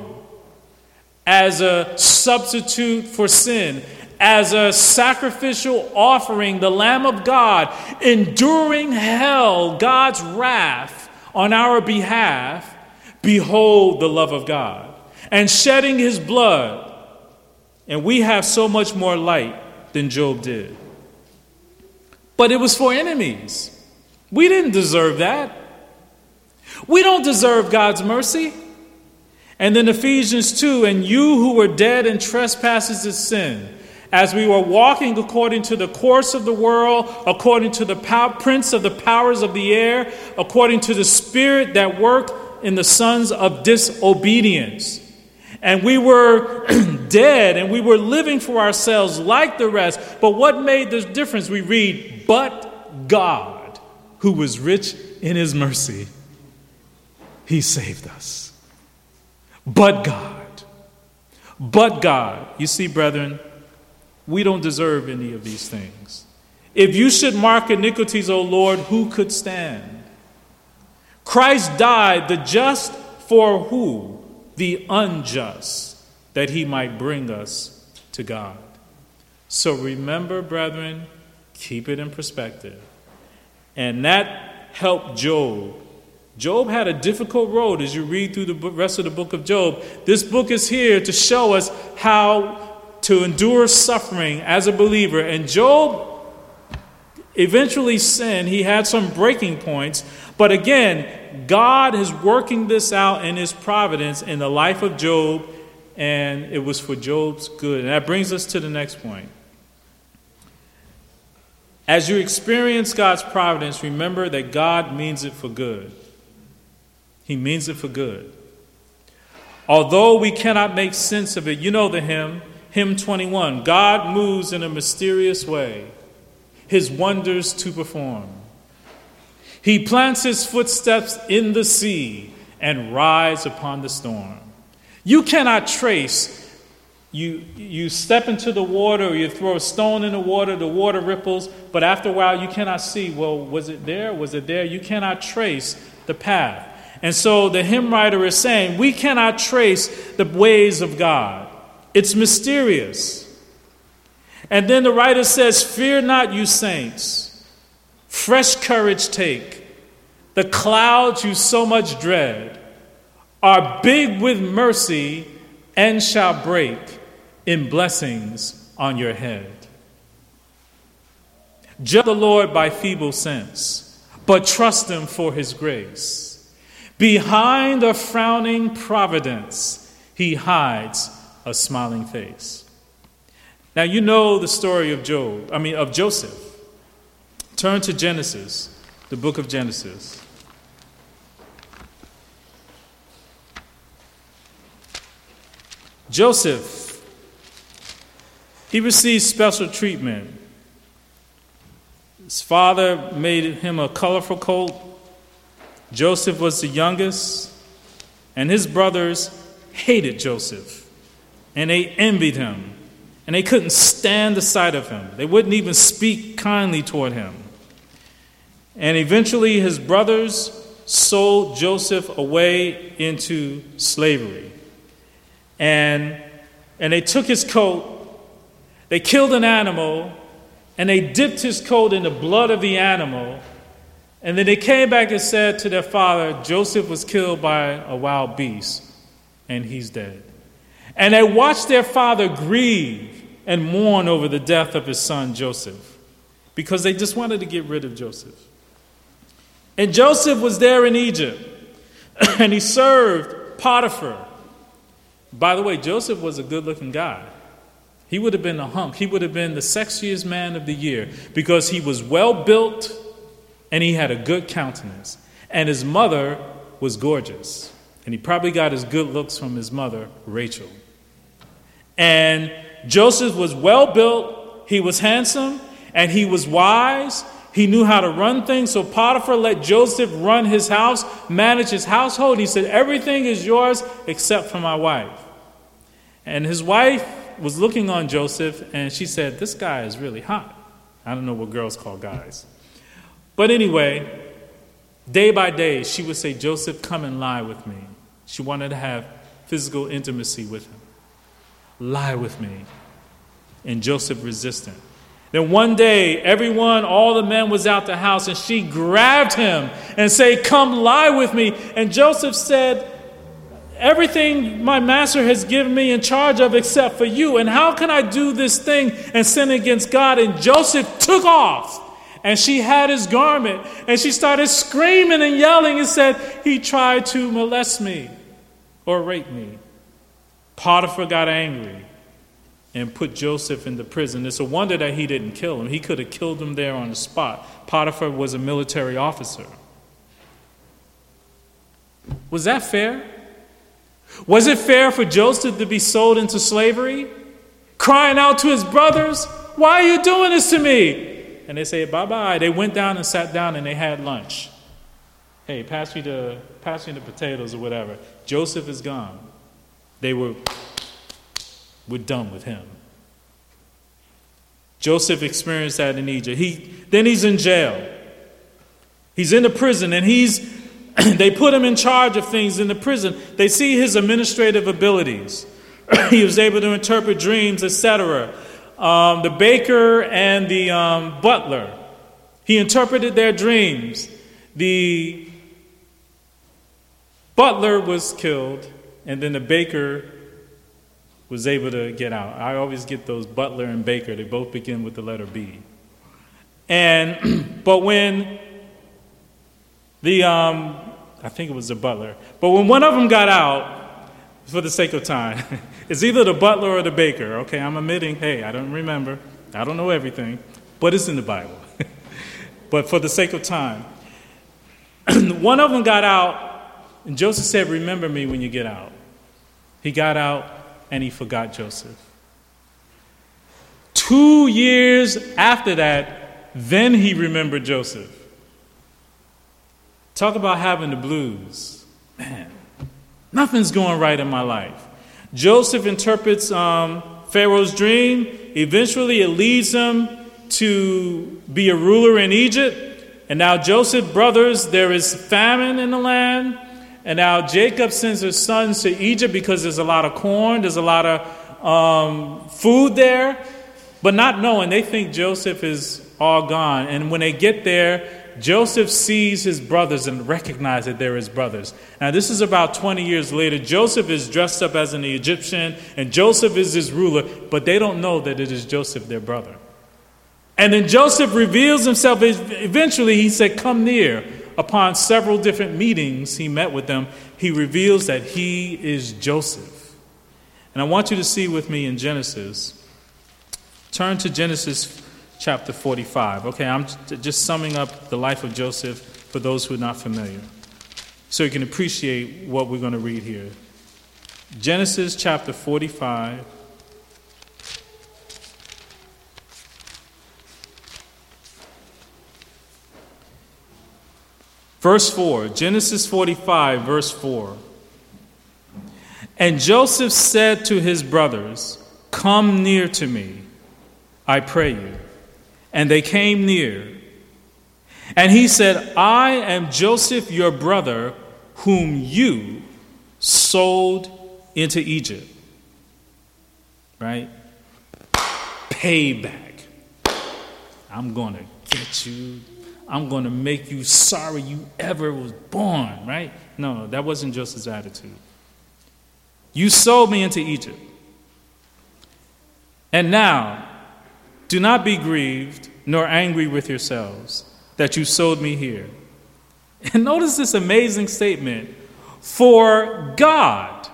as a substitute for sin, as a sacrificial offering, the Lamb of God, enduring hell, God's wrath on our behalf. Behold the love of God, and shedding his blood. And we have so much more light than Job did. But it was for enemies. We didn't deserve that. We don't deserve God's mercy. And then Ephesians 2, and you who were dead in trespasses and sin, as we were walking according to the course of the world, according to the prince of the powers of the air, according to the spirit that worked in the sons of disobedience. And we were dead, and we were living for ourselves like the rest. But what made the difference? We read, but God, who was rich in his mercy, he saved us. But God. But God. You see, brethren, we don't deserve any of these things. If you should mark iniquities, O Lord, who could stand? Christ died, the just for who? The unjust, that he might bring us to God. So remember, brethren, keep it in perspective. And that helped Job. Job had a difficult road as you read through the rest of the book of Job. This book is here to show us how to endure suffering as a believer. And Job eventually sinned. He had some breaking points. But again, God is working this out in his providence in the life of Job, and it was for Job's good. And that brings us to the next point. As you experience God's providence, remember that God means it for good. He means it for good. Although we cannot make sense of it, you know the hymn, hymn 21. God moves in a mysterious way, his wonders to perform. He plants his footsteps in the sea and rides upon the storm. You cannot trace. You step into the water, or you throw a stone in the water ripples, but after a while you cannot see, well, was it there? Was it there? You cannot trace the path. And so the hymn writer is saying, we cannot trace the ways of God. It's mysterious. And then the writer says, fear not, you saints. Fresh courage take. The clouds you so much dread are big with mercy and shall break in blessings on your head. Judge the Lord by feeble sense, but trust him for his grace. Behind a frowning providence, he hides a smiling face. Now you know the story of Joseph. Turn to Genesis, the book of Genesis. Joseph, he received special treatment. His father made him a colorful coat. Joseph was the youngest, and his brothers hated Joseph, and they envied him, and they couldn't stand the sight of him. They wouldn't even speak kindly toward him. And eventually his brothers sold Joseph away into slavery. And they took his coat, they killed an animal, and they dipped his coat in the blood of the animal. And then they came back and said to their father, Joseph was killed by a wild beast, and he's dead. And they watched their father grieve and mourn over the death of his son Joseph, because they just wanted to get rid of Joseph. And Joseph was there in Egypt, and he served Potiphar. By the way, Joseph was a good-looking guy. He would have been a hunk. He would have been the sexiest man of the year, because he was well-built and he had a good countenance. And his mother was gorgeous. And he probably got his good looks from his mother, Rachel. And Joseph was well-built, he was handsome, and he was wise. He knew how to run things. So Potiphar let Joseph run his house, manage his household. He said, everything is yours except for my wife. And his wife was looking on Joseph, and she said, this guy is really hot. I don't know what girls call guys. But anyway, day by day, she would say, Joseph, come and lie with me. She wanted to have physical intimacy with him. Lie with me. And Joseph resisted. Then one day, all the men was out the house, and she grabbed him and said, come lie with me. And Joseph said, everything my master has given me in charge of except for you. And how can I do this thing and sin against God? And Joseph took off. And she had his garment, and she started screaming and yelling and said, he tried to molest me or rape me. Potiphar got angry and put Joseph into prison. It's a wonder that he didn't kill him. He could have killed him there on the spot. Potiphar was a military officer. Was that fair? Was it fair for Joseph to be sold into slavery? Crying out to his brothers, why are you doing this to me? And they say, bye-bye. They went down and sat down and they had lunch. Hey, pass me the potatoes or whatever. Joseph is gone. We're done with him. Joseph experienced that in Egypt. Then he's in jail. He's in the prison, and they put him in charge of things in the prison. They see his administrative abilities. He was able to interpret dreams, etc. The baker and the butler, he interpreted their dreams. The butler was killed, and then the baker was able to get out. I always get those butler and baker. They both begin with the letter B. But when I think it was the butler, but when one of them got out, for the sake of time, it's either the butler or the baker. Okay, I'm admitting, hey, I don't remember. I don't know everything, but it's in the Bible. But for the sake of time, one of them got out, and Joseph said, remember me when you get out. He got out, and he forgot Joseph. 2 years after that, then he remembered Joseph. Talk about having the blues. Man, nothing's going right in my life. Joseph interprets Pharaoh's dream. Eventually, it leads him to be a ruler in Egypt. And now Joseph's brothers, there is famine in the land. And now Jacob sends his sons to Egypt because there's a lot of corn, there's a lot of food there. But not knowing, they think Joseph is all gone. And when they get there, Joseph sees his brothers and recognizes that they're his brothers. Now, this is about 20 years later. Joseph is dressed up as an Egyptian, and Joseph is his ruler, but they don't know that it is Joseph, their brother. And then Joseph reveals himself. Eventually, he said, come near. Upon several different meetings he met with them, he reveals that he is Joseph. And I want you to see with me in Genesis. Turn to Genesis chapter 45. Okay, I'm just summing up the life of Joseph for those who are not familiar, so you can appreciate what we're going to read here. Genesis chapter 45. Verse 4, Genesis 45, verse 4. And Joseph said to his brothers, come near to me, I pray you. And they came near. And he said, I am Joseph, your brother, whom you sold into Egypt. Right? Payback. I'm going to get you. I'm going to make you sorry you ever was born, right? No, that wasn't Joseph's attitude. You sold me into Egypt. And now, do not be grieved nor angry with yourselves that you sold me here. And notice this amazing statement. For God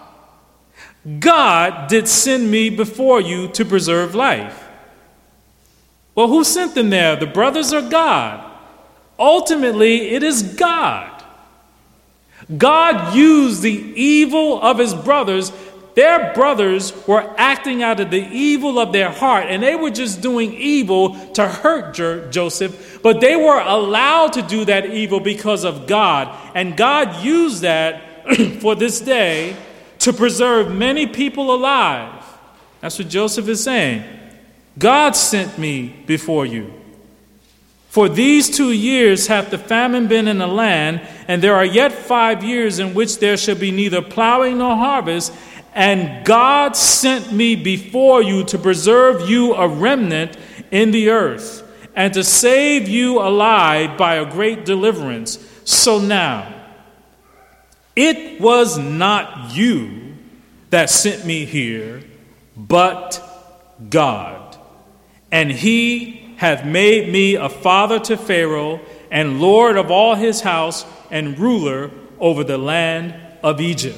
did send me before you to preserve life. Well, who sent them there? The brothers or God? Ultimately, it is God. God used the evil of his brothers. Their brothers were acting out of the evil of their heart, and they were just doing evil to hurt Joseph, but they were allowed to do that evil because of God. And God used that for this day to preserve many people alive. That's what Joseph is saying. God sent me before you. For these 2 years hath the famine been in the land, and there are yet 5 years in which there shall be neither plowing nor harvest. And God sent me before you to preserve you a remnant in the earth, and to save you alive by a great deliverance. So now, it was not you that sent me here, but God. And he hath made me a father to Pharaoh, and lord of all his house, and ruler over the land of Egypt.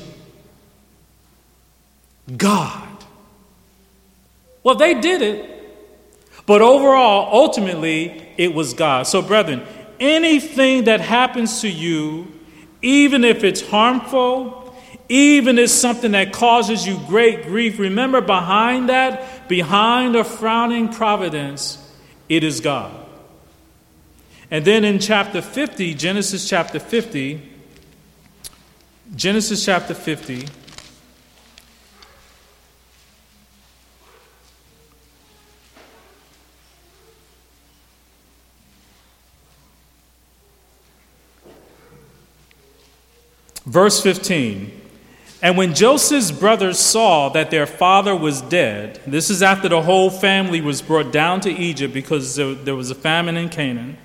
God. Well, they did it, but overall, ultimately, it was God. So, brethren, anything that happens to you, even if it's harmful, even if it's something that causes you great grief, remember behind that, behind a frowning providence, it is God. And then in chapter 50, Genesis chapter 50, verse 15. And when Joseph's brothers saw that their father was dead, this is after the whole family was brought down to Egypt because there was a famine in Canaan.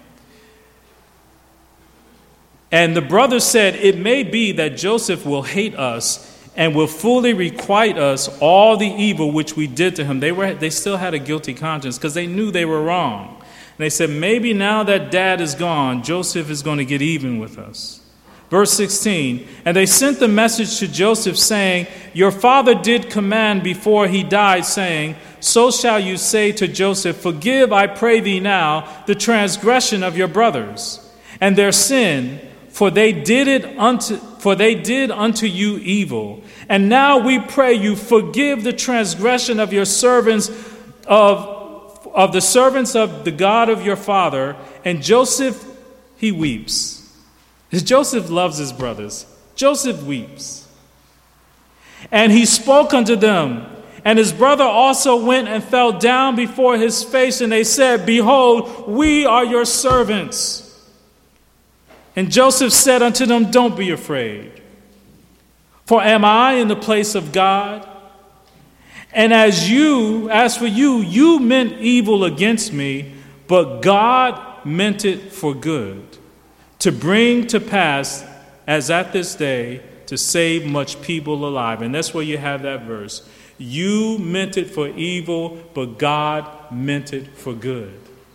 And the brothers said, "It may be that Joseph will hate us and will fully requite us all the evil which we did to him." They still had a guilty conscience because they knew they were wrong. And they said, maybe now that dad is gone, Joseph is going to get even with us. Verse 16, and they sent the message to Joseph saying, "Your father did command before he died, saying, so shall you say to Joseph, forgive, I pray thee now, the transgression of your brothers and their sin, for they did unto you evil. And now we pray you, forgive the transgression of your servants, of the servants of the God of your father." And Joseph, he weeps. Joseph loves his brothers. Joseph weeps. And he spoke unto them, and his brother also went and fell down before his face, and they said, "Behold, we are your servants." And Joseph said unto them, "Don't be afraid, for am I in the place of God? And as for you, you meant evil against me, but God meant it for good, to bring to pass, as at this day, to save much people alive." And that's where you have that verse. You meant it for evil, but God meant it for good.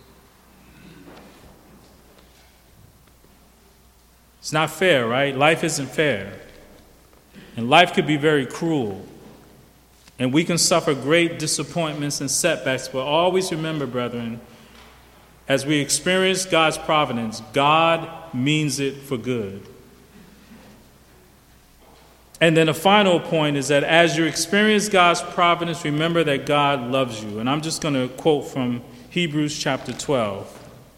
It's not fair, right? Life isn't fair. And life could be very cruel. And we can suffer great disappointments and setbacks, but always remember, brethren, as we experience God's providence, God means it for good. And then a final point is that as you experience God's providence, remember that God loves you. And I'm just going to quote from Hebrews chapter 12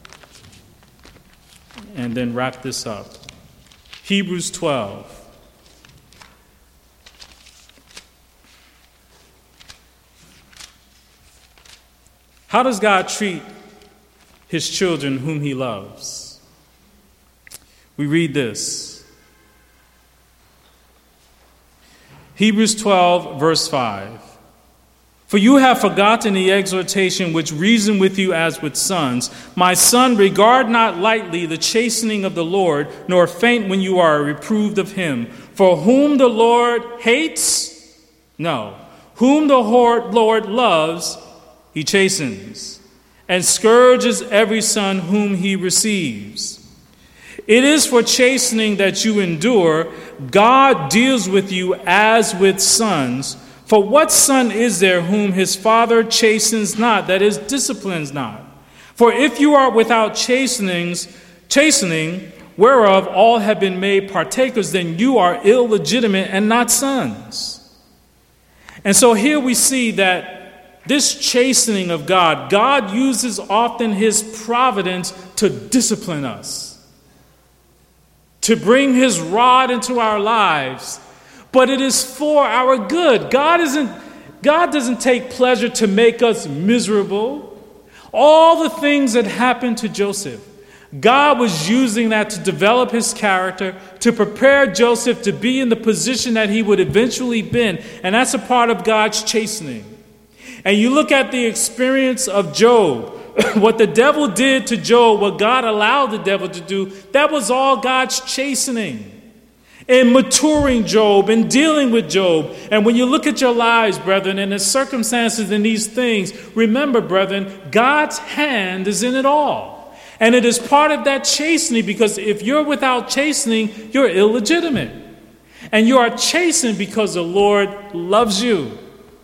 and then wrap this up. Hebrews 12. How does God treat his children whom he loves? We read this. Hebrews 12, verse 5. "For you have forgotten the exhortation which reasoned with you as with sons. My son, regard not lightly the chastening of the Lord, nor faint when you are reproved of him. For whom the Lord hates? No. Whom the Lord loves, he chastens, and scourges every son whom he receives. It is for chastening that you endure. God deals with you as with sons. For what son is there whom his father chastens not, that is, disciplines not? For if you are without chastening, whereof all have been made partakers, then you are illegitimate and not sons." And so here we see that this chastening of God uses often his providence to discipline us, to bring his rod into our lives. But it is for our good. God doesn't take pleasure to make us miserable. All the things that happened to Joseph, God was using that to develop his character, to prepare Joseph to be in the position that he would eventually be in. And that's a part of God's chastening. And you look at the experience of Job, what the devil did to Job, what God allowed the devil to do, that was all God's chastening. In maturing Job, in dealing with Job. And when you look at your lives, brethren, and the circumstances and these things, remember, brethren, God's hand is in it all. And it is part of that chastening, because if you're without chastening, you're illegitimate. And you are chastened because the Lord loves you.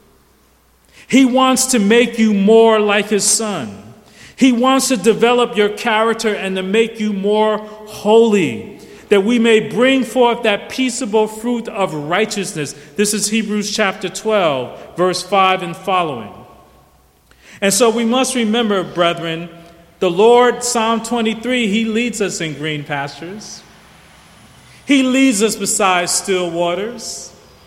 He wants to make you more like his son. He wants to develop your character and to make you more holy, that we may bring forth that peaceable fruit of righteousness. This is Hebrews chapter 12, verse 5 and following. And so we must remember, brethren, the Lord, Psalm 23, he leads us in green pastures. He leads us beside still waters.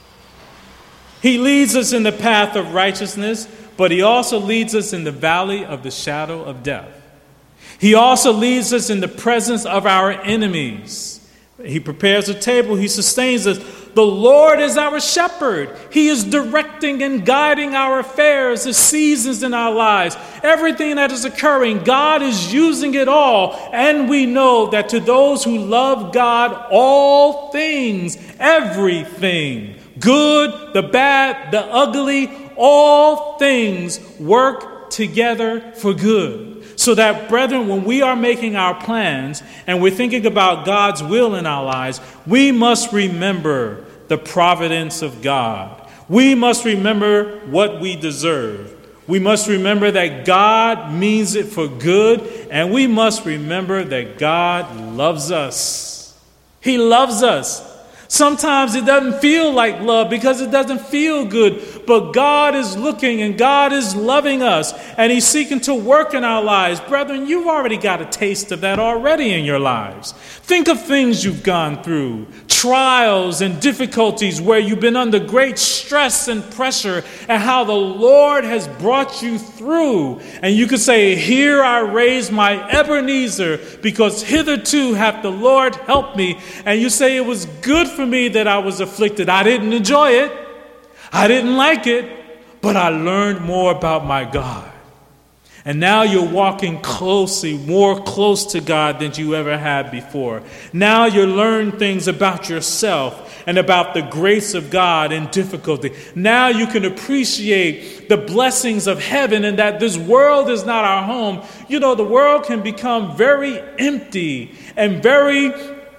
He leads us in the path of righteousness, but he also leads us in the valley of the shadow of death. He also leads us in the presence of our enemies. He prepares a table. He sustains us. The Lord is our shepherd. He is directing and guiding our affairs, the seasons in our lives, everything that is occurring. God is using it all. And we know that to those who love God, all things, everything, good, the bad, the ugly, all things work together for good. So that, brethren, when we are making our plans and we're thinking about God's will in our lives, we must remember the providence of God. We must remember what we deserve. We must remember that God means it for good, and we must remember that God loves us. He loves us. Sometimes it doesn't feel like love because it doesn't feel good. But God is looking and God is loving us. And He's seeking to work in our lives. Brethren, you've already got a taste of that already in your lives. Think of things you've gone through. Trials and difficulties where you've been under great stress and pressure. And how the Lord has brought you through. And you could say, here I raise my Ebenezer, because hitherto hath the Lord helped me. And you say, it was good for me that I was afflicted. I didn't enjoy it. I didn't like it, but I learned more about my God. And now you're walking more close to God than you ever had before. Now you learn things about yourself and about the grace of God in difficulty. Now you can appreciate the blessings of heaven and that this world is not our home. You know, the world can become very empty and very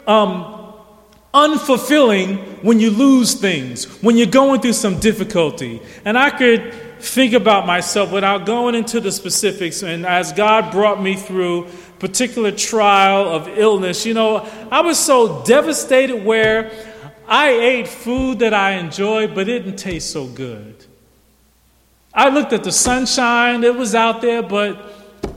unfulfilling when you lose things, when you're going through some difficulty. And I could think about myself without going into the specifics. And as God brought me through particular trial of illness, you know, I was so devastated where I ate food that I enjoyed, but it didn't taste so good. I looked at the sunshine, it was out there, but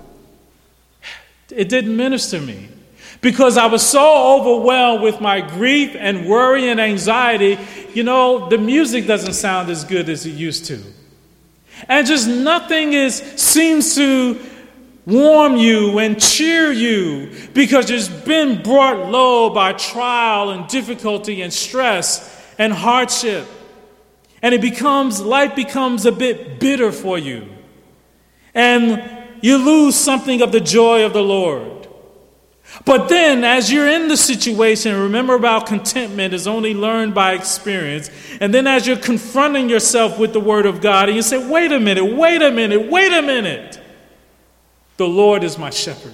it didn't minister me. Because I was so overwhelmed with my grief and worry and anxiety, you know, the music doesn't sound as good as it used to. And just nothing seems to warm you and cheer you because it's been brought low by trial and difficulty and stress and hardship. And life becomes a bit bitter for you. And you lose something of the joy of the Lord. But then, as you're in the situation, remember about contentment is only learned by experience. And then as you're confronting yourself with the Word of God, and you say, wait a minute. The Lord is my shepherd.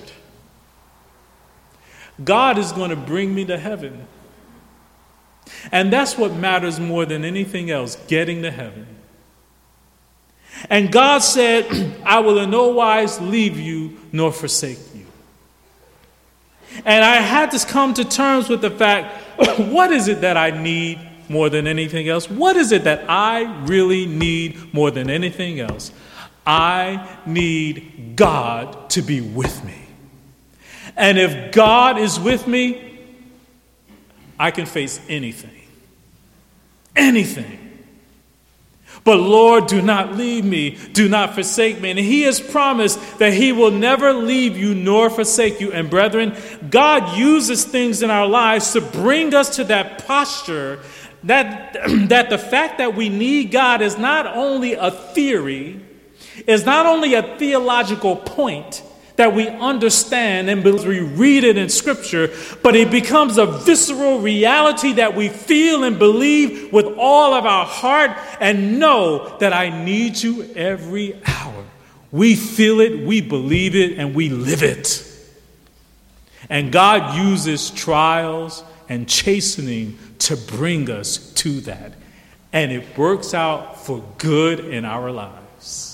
God is going to bring me to heaven. And that's what matters more than anything else, getting to heaven. And God said, I will in no wise leave you nor forsake you. And I had to come to terms with the fact, what is it that I need more than anything else? What is it that I really need more than anything else? I need God to be with me. And if God is with me, I can face anything. Anything. But Lord, do not leave me, do not forsake me. And He has promised that He will never leave you nor forsake you. And brethren, God uses things in our lives to bring us to that posture that the fact that we need God is not only a theory, is not only a theological point that we understand and we read it in Scripture, but it becomes a visceral reality that we feel and believe with all of our heart and know that I need you every hour. We feel it, we believe it, and we live it. And God uses trials and chastening to bring us to that. And it works out for good in our lives.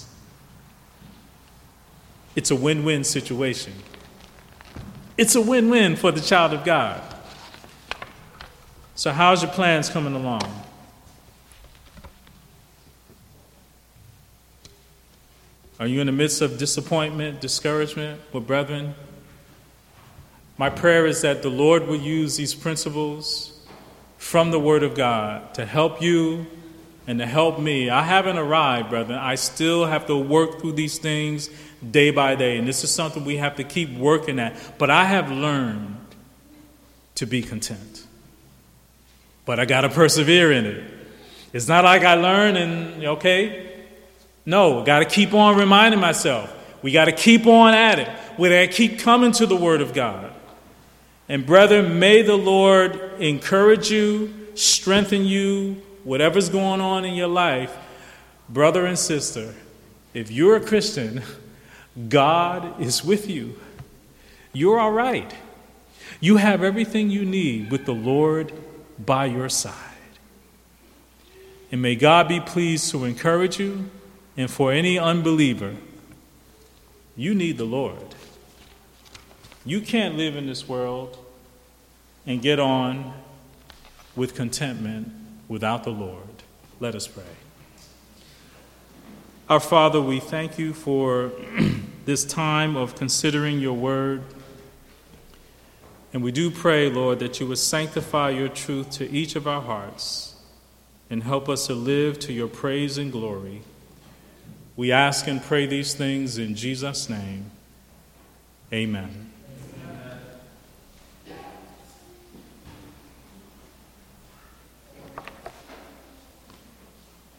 It's a win-win situation. It's a win-win for the child of God. So how's your plans coming along? Are you in the midst of disappointment, discouragement? Well, brethren, my prayer is that the Lord will use these principles from the Word of God to help you and to help me. I haven't arrived, brethren. I still have to work through these things day by day. And this is something we have to keep working at. But I have learned to be content. but I got to persevere in it. It's not like I learn and, okay. No, got to keep on reminding myself. We got to keep on at it. We got to keep coming to the Word of God. And brethren, may the Lord encourage you, strengthen you, whatever's going on in your life. Brother and sister, if you're a Christian, God is with you. You're all right. You have everything you need with the Lord by your side. And may God be pleased to encourage you. And for any unbeliever, you need the Lord. You can't live in this world and get on with contentment without the Lord. Let us pray. Our Father, we thank you for this time of considering your word. And we do pray, Lord, that you would sanctify your truth to each of our hearts and help us to live to your praise and glory. We ask and pray these things in Jesus' name. Amen.